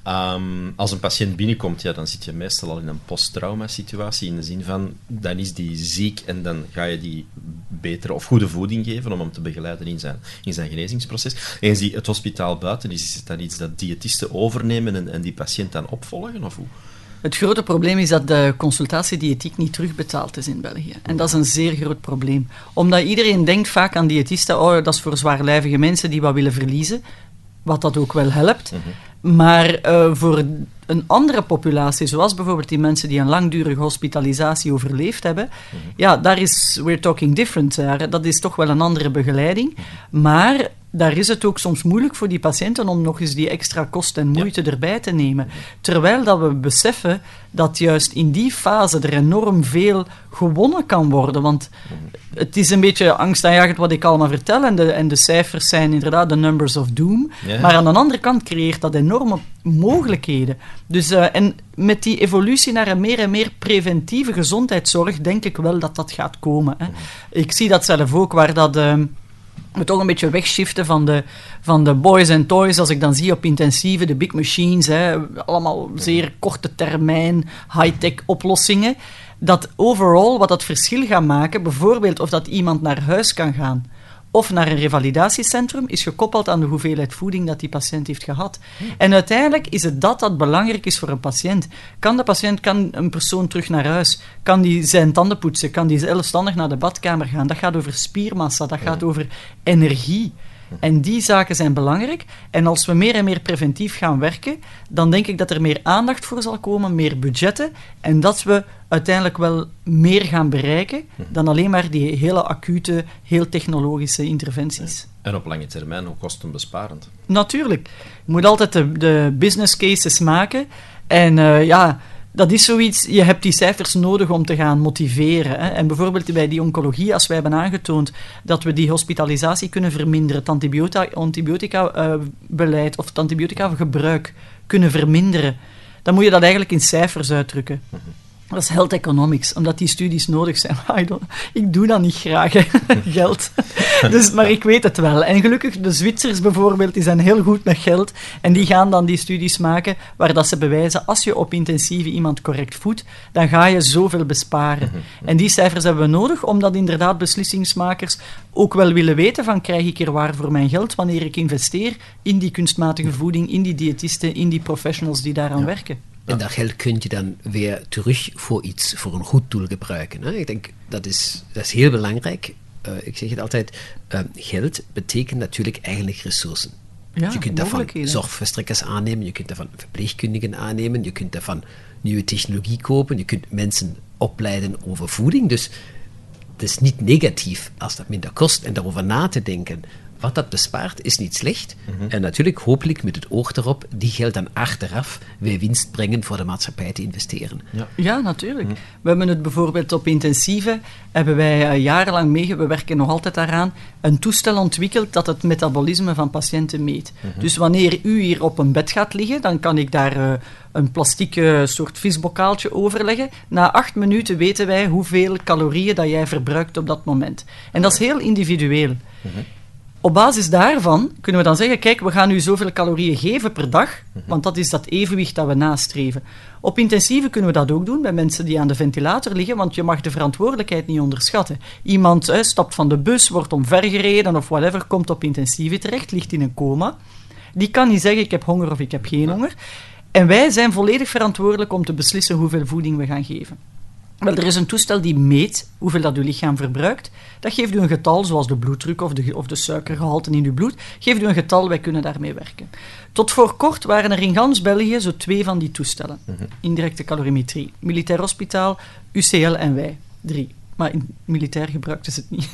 Um, als een patiënt binnenkomt, ja, dan zit je meestal al in een posttrauma-situatie, in de zin van, dan is die ziek en dan ga je die betere of goede voeding geven om hem te begeleiden in zijn, in zijn genezingsproces. En zie het hospitaal buiten, is het dan iets dat diëtisten overnemen en, en die patiënt dan opvolgen, of hoe? Het grote probleem is dat de consultatiediëtiek niet terugbetaald is in België. En dat is een zeer groot probleem. Omdat iedereen denkt vaak aan diëtisten, oh, dat is voor zwaarlijvige mensen die wat willen verliezen, wat dat ook wel helpt. Mm-hmm. Maar uh, voor een andere populatie, zoals bijvoorbeeld die mensen die een langdurige hospitalisatie overleefd hebben, mm-hmm. ja, daar is, we're talking different. Uh, dat is toch wel een andere begeleiding. Mm-hmm. Maar daar is het ook soms moeilijk voor die patiënten om nog eens die extra kost en moeite ja. erbij te nemen. Terwijl dat we beseffen dat juist in die fase er enorm veel gewonnen kan worden. Want het is een beetje angstaanjagend wat ik allemaal vertel en de, en de cijfers zijn inderdaad de numbers of doom. Ja. Maar aan de andere kant creëert dat enorme mogelijkheden. Dus, uh, en met die evolutie naar een meer en meer preventieve gezondheidszorg denk ik wel dat dat gaat komen. Hè. Ik zie dat zelf ook, waar dat... Uh, we toch een beetje wegshiften van de, van de boys and toys, als ik dan zie op intensieve, de big machines, hè, allemaal zeer korte termijn, high-tech oplossingen, dat overal wat dat verschil gaat maken, bijvoorbeeld of dat iemand naar huis kan gaan of naar een revalidatiecentrum, is gekoppeld aan de hoeveelheid voeding dat die patiënt heeft gehad. Hmm. En uiteindelijk is het dat dat belangrijk is voor een patiënt. Kan de patiënt, kan een persoon terug naar huis? Kan die zijn tanden poetsen? Kan die zelfstandig naar de badkamer gaan? Dat gaat over spiermassa, dat gaat over energie. En die zaken zijn belangrijk. En als we meer en meer preventief gaan werken, dan denk ik dat er meer aandacht voor zal komen, meer budgetten, en dat we uiteindelijk wel meer gaan bereiken dan alleen maar die hele acute, heel technologische interventies. En op lange termijn ook kostenbesparend. Natuurlijk. Je moet altijd de, de business cases maken. En uh, ja... Dat is zoiets, je hebt die cijfers nodig om te gaan motiveren. Hè. En bijvoorbeeld bij die oncologie, als wij hebben aangetoond dat we die hospitalisatie kunnen verminderen, het antibiotica, antibiotica-beleid uh, of het antibiotica-gebruik kunnen verminderen, dan moet je dat eigenlijk in cijfers uitdrukken. Dat is health economics, omdat die studies nodig zijn. Ik doe dat niet graag, hè. Geld. Dus, maar ik weet het wel. En gelukkig, de Zwitsers bijvoorbeeld, die zijn heel goed met geld. En die gaan dan die studies maken waar dat ze bewijzen, als je op intensieve iemand correct voedt, dan ga je zoveel besparen. En die cijfers hebben we nodig, omdat inderdaad beslissingsmakers ook wel willen weten van, krijg ik er waar voor mijn geld wanneer ik investeer in die kunstmatige voeding, in die diëtisten, in die professionals die daaraan ja. werken. En dat geld kun je dan weer terug voor iets, voor een goed doel gebruiken. Hè? Ik denk, dat is, dat is heel belangrijk. Uh, ik zeg het altijd, uh, geld betekent natuurlijk eigenlijk ressourcen. Ja, dus je kunt daarvan zorgverstrekkers aannemen, je kunt daarvan verpleegkundigen aannemen, je kunt daarvan nieuwe technologie kopen, je kunt mensen opleiden over voeding. Dus het is niet negatief als dat minder kost. En daarover na te denken, wat dat bespaart, is niet slecht. Mm-hmm. En natuurlijk, hopelijk met het oog erop, die geld dan achteraf weer winst brengen voor de maatschappij te investeren. Ja, ja natuurlijk. Mm-hmm. We hebben het bijvoorbeeld op intensieve, hebben wij uh, jarenlang mee, we werken nog altijd daaraan, een toestel ontwikkeld dat het metabolisme van patiënten meet. Mm-hmm. Dus wanneer u hier op een bed gaat liggen, dan kan ik daar uh, een plastic uh, soort visbokaaltje overleggen. Na acht minuten weten wij hoeveel calorieën dat jij verbruikt op dat moment. En dat is heel individueel. Mm-hmm. Op basis daarvan kunnen we dan zeggen, kijk, we gaan u zoveel calorieën geven per dag, want dat is dat evenwicht dat we nastreven. Op intensieve kunnen we dat ook doen bij mensen die aan de ventilator liggen, want je mag de verantwoordelijkheid niet onderschatten. Iemand hè, stapt van de bus, wordt omvergereden of whatever, komt op intensieve terecht, ligt in een coma. Die kan niet zeggen, ik heb honger of ik heb geen honger. En wij zijn volledig verantwoordelijk om te beslissen hoeveel voeding we gaan geven. Wel, er is een toestel die meet hoeveel dat uw lichaam verbruikt. Dat geeft u een getal, zoals de bloeddruk of de, of de suikergehalte in uw bloed. Geeft u een getal, wij kunnen daarmee werken. Tot voor kort waren er in gans België zo twee van die toestellen. Mm-hmm. Indirecte calorimetrie. Militair Hospitaal, U C L en wij. Drie. Maar in militair gebruikten ze het niet.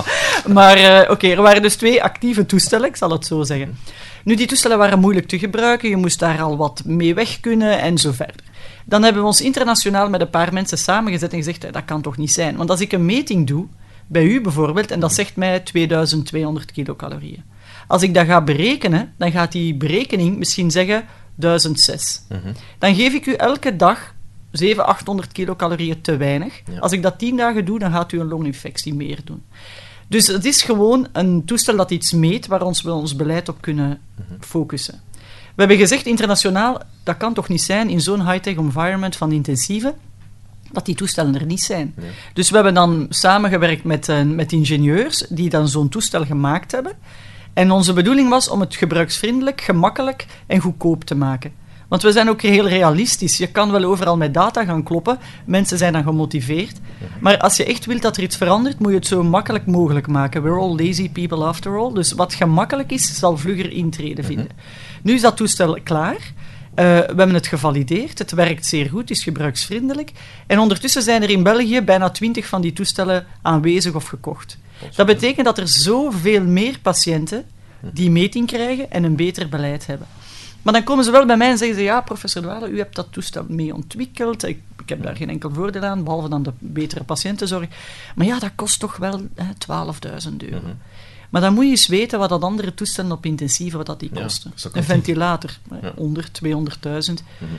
maar uh, oké, okay, er waren dus twee actieve toestellen, ik zal het zo zeggen. Nu, die toestellen waren moeilijk te gebruiken, je moest daar al wat mee weg kunnen en zo verder. Dan hebben we ons internationaal met een paar mensen samengezet en gezegd, dat kan toch niet zijn. Want als ik een meting doe, bij u bijvoorbeeld, en dat zegt mij tweeduizend tweehonderd kilocalorieën. Als ik dat ga berekenen, dan gaat die berekening misschien zeggen duizend zes. Mm-hmm. Dan geef ik u elke dag zevenhonderd, achthonderd kilocalorieën te weinig. Ja. Als ik dat tien dagen doe, dan gaat u een longinfectie meer doen. Dus het is gewoon een toestel dat iets meet waar ons we ons beleid op kunnen mm-hmm. focussen. We hebben gezegd, internationaal, dat kan toch niet zijn in zo'n high-tech environment van intensieve, dat die toestellen er niet zijn. Nee. Dus we hebben dan samengewerkt met, uh, met ingenieurs die dan zo'n toestel gemaakt hebben. En onze bedoeling was om het gebruiksvriendelijk, gemakkelijk en goedkoop te maken. Want we zijn ook heel realistisch. Je kan wel overal met data gaan kloppen. Mensen zijn dan gemotiveerd. Maar als je echt wilt dat er iets verandert, moet je het zo makkelijk mogelijk maken. We're all lazy people after all. Dus wat gemakkelijk is, zal vlugger intreden vinden. Nu is dat toestel klaar. Uh, we hebben het gevalideerd. Het werkt zeer goed, is gebruiksvriendelijk. En ondertussen zijn er in België bijna twintig van die toestellen aanwezig of gekocht. Dat betekent dat er zoveel meer patiënten die meting krijgen en een beter beleid hebben. Maar dan komen ze wel bij mij en zeggen ze, ja, professor De Waele, u hebt dat toestel mee ontwikkeld. Ik, ik heb daar geen enkel voordeel aan, behalve dan de betere patiëntenzorg. Maar ja, dat kost toch wel twaalfduizend euro. Mm-hmm. Maar dan moet je eens weten wat dat andere toestellen op intensieve, wat dat die kosten. Ja, een ventilator, ja. honderd, tweehonderdduizend. Mm-hmm.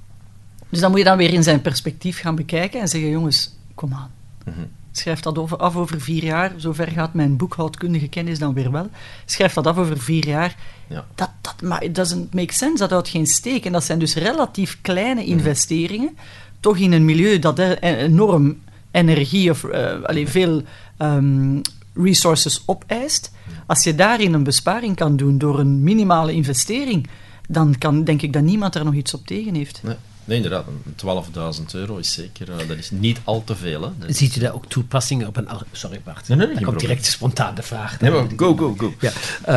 Dus dan moet je dan weer in zijn perspectief gaan bekijken en zeggen, jongens, kom aan. Mm-hmm. Schrijf dat over, af over vier jaar. Zover gaat mijn boekhoudkundige kennis dan weer wel. Schrijf dat af over vier jaar. Ja. Dat, dat it doesn't make sense. Dat houdt geen steek. En dat zijn dus relatief kleine investeringen. Mm-hmm. Toch in een milieu dat enorm energie of uh, allee, veel um, resources opeist. Als je daarin een besparing kan doen door een minimale investering, dan kan, denk ik dat niemand er nog iets op tegen heeft. Nee. Nee, inderdaad. twaalfduizend euro is zeker... Uh, dat is niet al te veel. Hè. Ziet u daar ook toepassingen op een... Sorry, Bart. Nee, nee, nee, dan komt direct spontaan de vraag. Nee, maar go, go, go. Ja.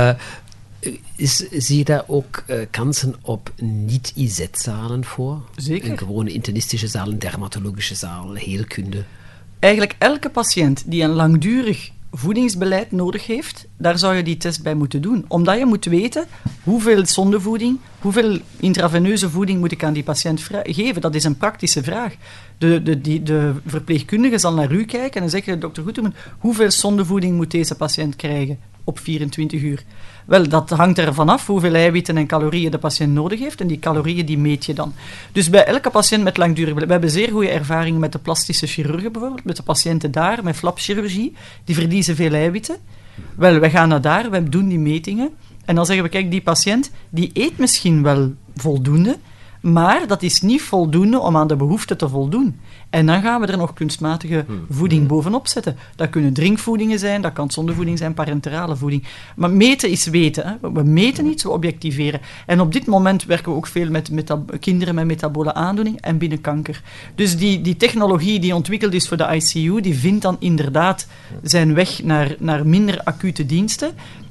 Uh, is, zie je daar ook uh, kansen op niet-I Z-zalen voor? Zeker. Een gewone internistische zaal, een dermatologische zaal, heelkunde? Eigenlijk elke patiënt die een langdurig voedingsbeleid nodig heeft, daar zou je die test bij moeten doen. Omdat je moet weten hoeveel zondevoeding, hoeveel intraveneuze voeding moet ik aan die patiënt geven. Dat is een praktische vraag. De, de, die, de verpleegkundige zal naar u kijken en zeggen, dokter Goeteman, hoeveel zondevoeding moet deze patiënt krijgen op vierentwintig uur? Wel, dat hangt ervan af hoeveel eiwitten en calorieën de patiënt nodig heeft en die calorieën die meet je dan. Dus bij elke patiënt met langdurig beleid, we hebben zeer goede ervaringen met de plastische chirurgen bijvoorbeeld, met de patiënten daar, met flapchirurgie, die verliezen veel eiwitten. Wel, we gaan naar daar, we doen die metingen en dan zeggen we, kijk, die patiënt, die eet misschien wel voldoende, maar dat is niet voldoende om aan de behoefte te voldoen. En dan gaan we er nog kunstmatige voeding bovenop zetten. Dat kunnen drinkvoedingen zijn, dat kan zondevoeding zijn, parenterale voeding. Maar meten is weten. Hè. We meten iets, we objectiveren. En op dit moment werken we ook veel met meta- kinderen met metabole aandoening en binnenkanker. Dus die, die technologie die ontwikkeld is voor de I C U, die vindt dan inderdaad zijn weg naar, naar minder acute diensten.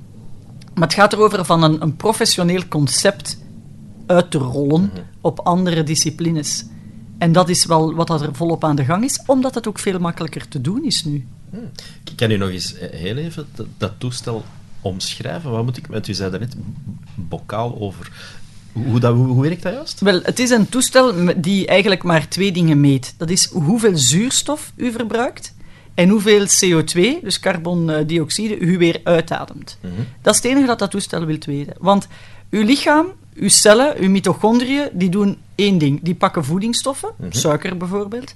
Maar het gaat erover van een, een professioneel concept uit te rollen op andere disciplines. En dat is wel wat er volop aan de gang is, omdat het ook veel makkelijker te doen is nu. Hmm. Kan u nog eens heel even dat, dat toestel omschrijven? Wat moet ik met u zei daarnet bokaal over... Hoe, dat, hoe, hoe werkt dat juist? Wel, het is een toestel die eigenlijk maar twee dingen meet. Dat is hoeveel zuurstof u verbruikt en hoeveel C O twee, dus carbondioxide, u weer uitademt. Mm-hmm. Dat is het enige dat dat toestel wil weten. Want uw lichaam, uw cellen, uw mitochondriën, die doen één ding. Die pakken voedingsstoffen, mm-hmm. suiker bijvoorbeeld.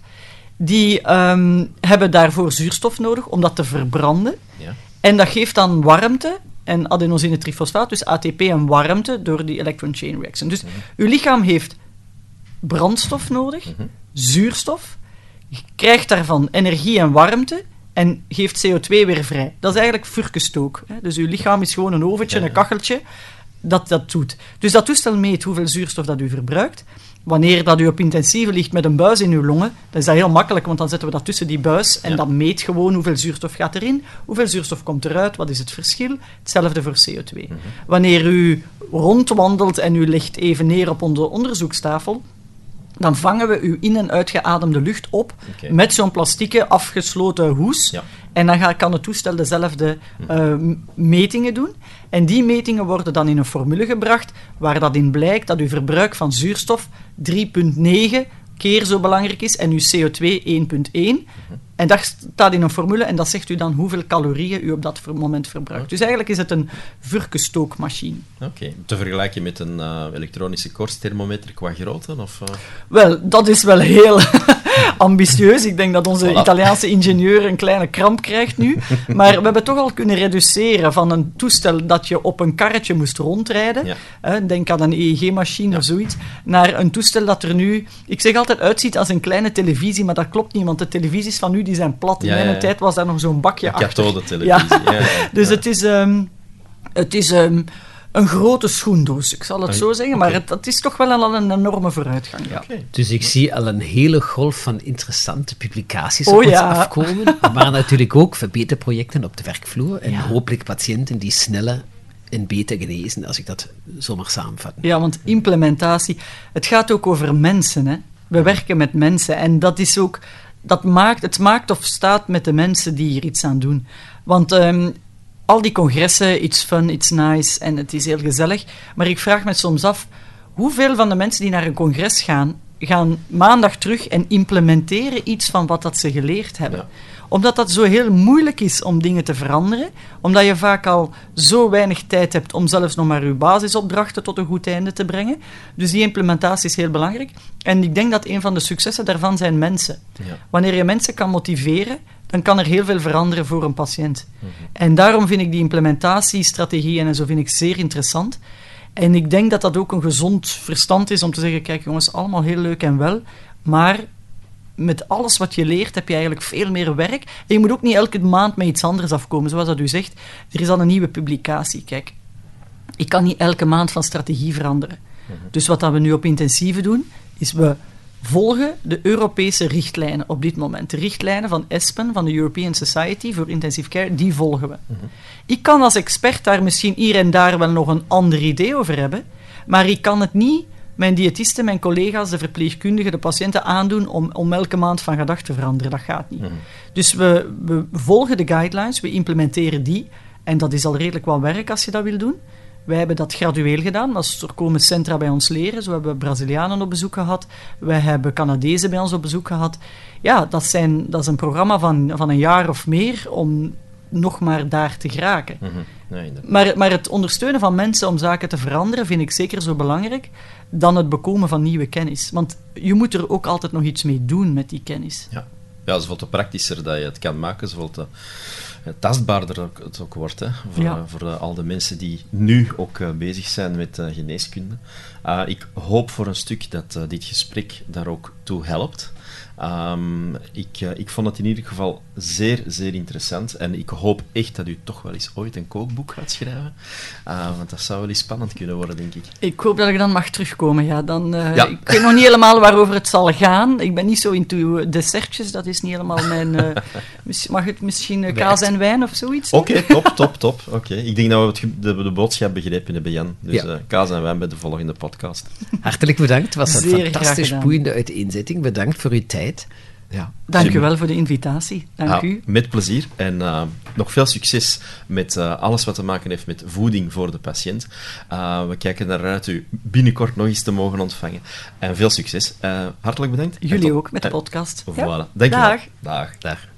Die um, hebben daarvoor zuurstof nodig om dat te verbranden. Ja. En dat geeft dan warmte en adenosine trifosfaat, dus A T P en warmte, door die electron chain reaction. Dus mm-hmm. uw lichaam heeft brandstof nodig, mm-hmm. zuurstof, krijgt daarvan energie en warmte en geeft C O twee weer vrij. Dat is eigenlijk vurkenstook. Hè? Dus uw lichaam is gewoon een oventje, ja. een kacheltje, dat dat doet. Dus dat toestel meet hoeveel zuurstof dat u verbruikt. Wanneer dat u op intensieve ligt met een buis in uw longen, dan is dat heel makkelijk, want dan zetten we dat tussen die buis en ja. dat meet gewoon hoeveel zuurstof gaat erin, hoeveel zuurstof komt eruit, wat is het verschil. Hetzelfde voor C O twee. Mm-hmm. Wanneer u rondwandelt en u legt even neer op onze onderzoekstafel, dan vangen we uw in- en uitgeademde lucht op okay. met zo'n plastieke afgesloten hoes. Ja. En dan ga, kan het toestel dezelfde uh, metingen doen. En die metingen worden dan in een formule gebracht, waar dat in blijkt dat uw verbruik van zuurstof drie komma negen keer zo belangrijk is en uw C O twee één komma één. En dat staat in een formule en dat zegt u dan hoeveel calorieën u op dat moment verbruikt. Okay. Dus eigenlijk is het een vurkenstookmachine. Oké. Okay. Te vergelijken met een uh, elektronische korsthermometer qua grootte? Of, uh... Wel, dat is wel heel ambitieus. Ik denk dat onze voilà. Italiaanse ingenieur een kleine kramp krijgt nu. Maar we hebben toch al kunnen reduceren van een toestel dat je op een karretje moest rondrijden. Ja. Hè, denk aan een E E G-machine ja. of zoiets. Naar een toestel dat er nu, ik zeg altijd, uitziet als een kleine televisie, maar dat klopt niet, want de televisies van nu die zijn plat. In ja, mijn ja, ja. tijd was daar nog zo'n bakje achter. Kathode-televisie. Ja. Ja, ja, ja. Dus het is, um, het is um, een grote schoendoos, ik zal het okay. zo zeggen, maar het, het is toch wel al een enorme vooruitgang. Ja. Okay. Dus ik zie al een hele golf van interessante publicaties oh, op ons ja. afkomen, maar natuurlijk ook verbeterprojecten op de werkvloer en ja. hopelijk patiënten die sneller en beter genezen, als ik dat zo mag samenvatten. Ja, want implementatie, het gaat ook over mensen, hè. We werken met mensen en dat is ook... Dat maakt, het maakt of staat met de mensen die hier iets aan doen. Want um, al die congressen, it's fun, it's nice en het is heel gezellig. Maar ik vraag me soms af, hoeveel van de mensen die naar een congres gaan, gaan maandag terug en implementeren iets van wat dat ze geleerd hebben? Ja. Omdat dat zo heel moeilijk is om dingen te veranderen, omdat je vaak al zo weinig tijd hebt om zelfs nog maar je basisopdrachten tot een goed einde te brengen. Dus die implementatie is heel belangrijk. En ik denk dat een van de successen daarvan zijn mensen. Ja. Wanneer je mensen kan motiveren, dan kan er heel veel veranderen voor een patiënt. Mm-hmm. En daarom vind ik die implementatiestrategieën en zo vind ik zeer interessant. En ik denk dat dat ook een gezond verstand is om te zeggen, kijk jongens, allemaal heel leuk en wel, maar met alles wat je leert heb je eigenlijk veel meer werk. En je moet ook niet elke maand met iets anders afkomen. Zoals dat u zegt, er is al een nieuwe publicatie. Kijk, ik kan niet elke maand van strategie veranderen. Mm-hmm. Dus wat dat we nu op intensieve doen, is we volgen de Europese richtlijnen op dit moment. De richtlijnen van ESPEN, van de European Society for Intensive Care, die volgen we. Mm-hmm. Ik kan als expert daar misschien hier en daar wel nog een ander idee over hebben, maar ik kan het niet mijn diëtisten, mijn collega's, de verpleegkundigen, de patiënten aandoen om, om elke maand van gedacht te veranderen. Dat gaat niet. Mm-hmm. Dus we, we volgen de guidelines, we implementeren die, en dat is al redelijk wat werk als je dat wil doen. Wij hebben dat gradueel gedaan, maar er komen centra bij ons leren. Zo hebben we Brazilianen op bezoek gehad. Wij hebben Canadezen bij ons op bezoek gehad. Ja, dat, zijn, dat is een programma van, van een jaar of meer om nog maar daar te geraken. Mm-hmm. Nee, maar, maar het ondersteunen van mensen om zaken te veranderen vind ik zeker zo belangrijk dan het bekomen van nieuwe kennis. Want je moet er ook altijd nog iets mee doen met die kennis. Ja, ja zoveel te praktischer dat je het kan maken, zoveel te tastbaarder het ook wordt, hè, voor, ja. uh, voor uh, al de mensen die nu ook uh, bezig zijn met uh, geneeskunde. Uh, ik hoop voor een stuk dat uh, dit gesprek daar ook toe helpt. Um, ik, uh, ik vond het in ieder geval zeer, zeer interessant en ik hoop echt dat u toch wel eens ooit een kookboek gaat schrijven, uh, want dat zou wel eens spannend kunnen worden, denk ik. Ik hoop dat ik dan mag terugkomen, ja. Dan, uh, ja. Ik weet nog niet helemaal waarover het zal gaan. Ik ben niet zo into dessertjes, dat is niet helemaal mijn... Uh, mag het misschien uh, kaas en wijn of zoiets? Oké, okay, top, top, top. Okay. Ik denk dat we het, de, de boodschap begrepen hebben, Jan. Dus ja. uh, kaas en wijn bij de volgende podcast. Hartelijk bedankt, het was een zeer fantastisch boeiende uiteenzetting. Bedankt voor uw tijd. Ja, dank u wel voor de invitatie. Dank ja, u. Met plezier. En uh, nog veel succes met uh, alles wat te maken heeft met voeding voor de patiënt. Uh, we kijken naar uit u binnenkort nog eens te mogen ontvangen. En veel succes. Uh, hartelijk bedankt. Jullie ook met de podcast. Uh, voilà. Dank je wel. Dag. Dag. Dag.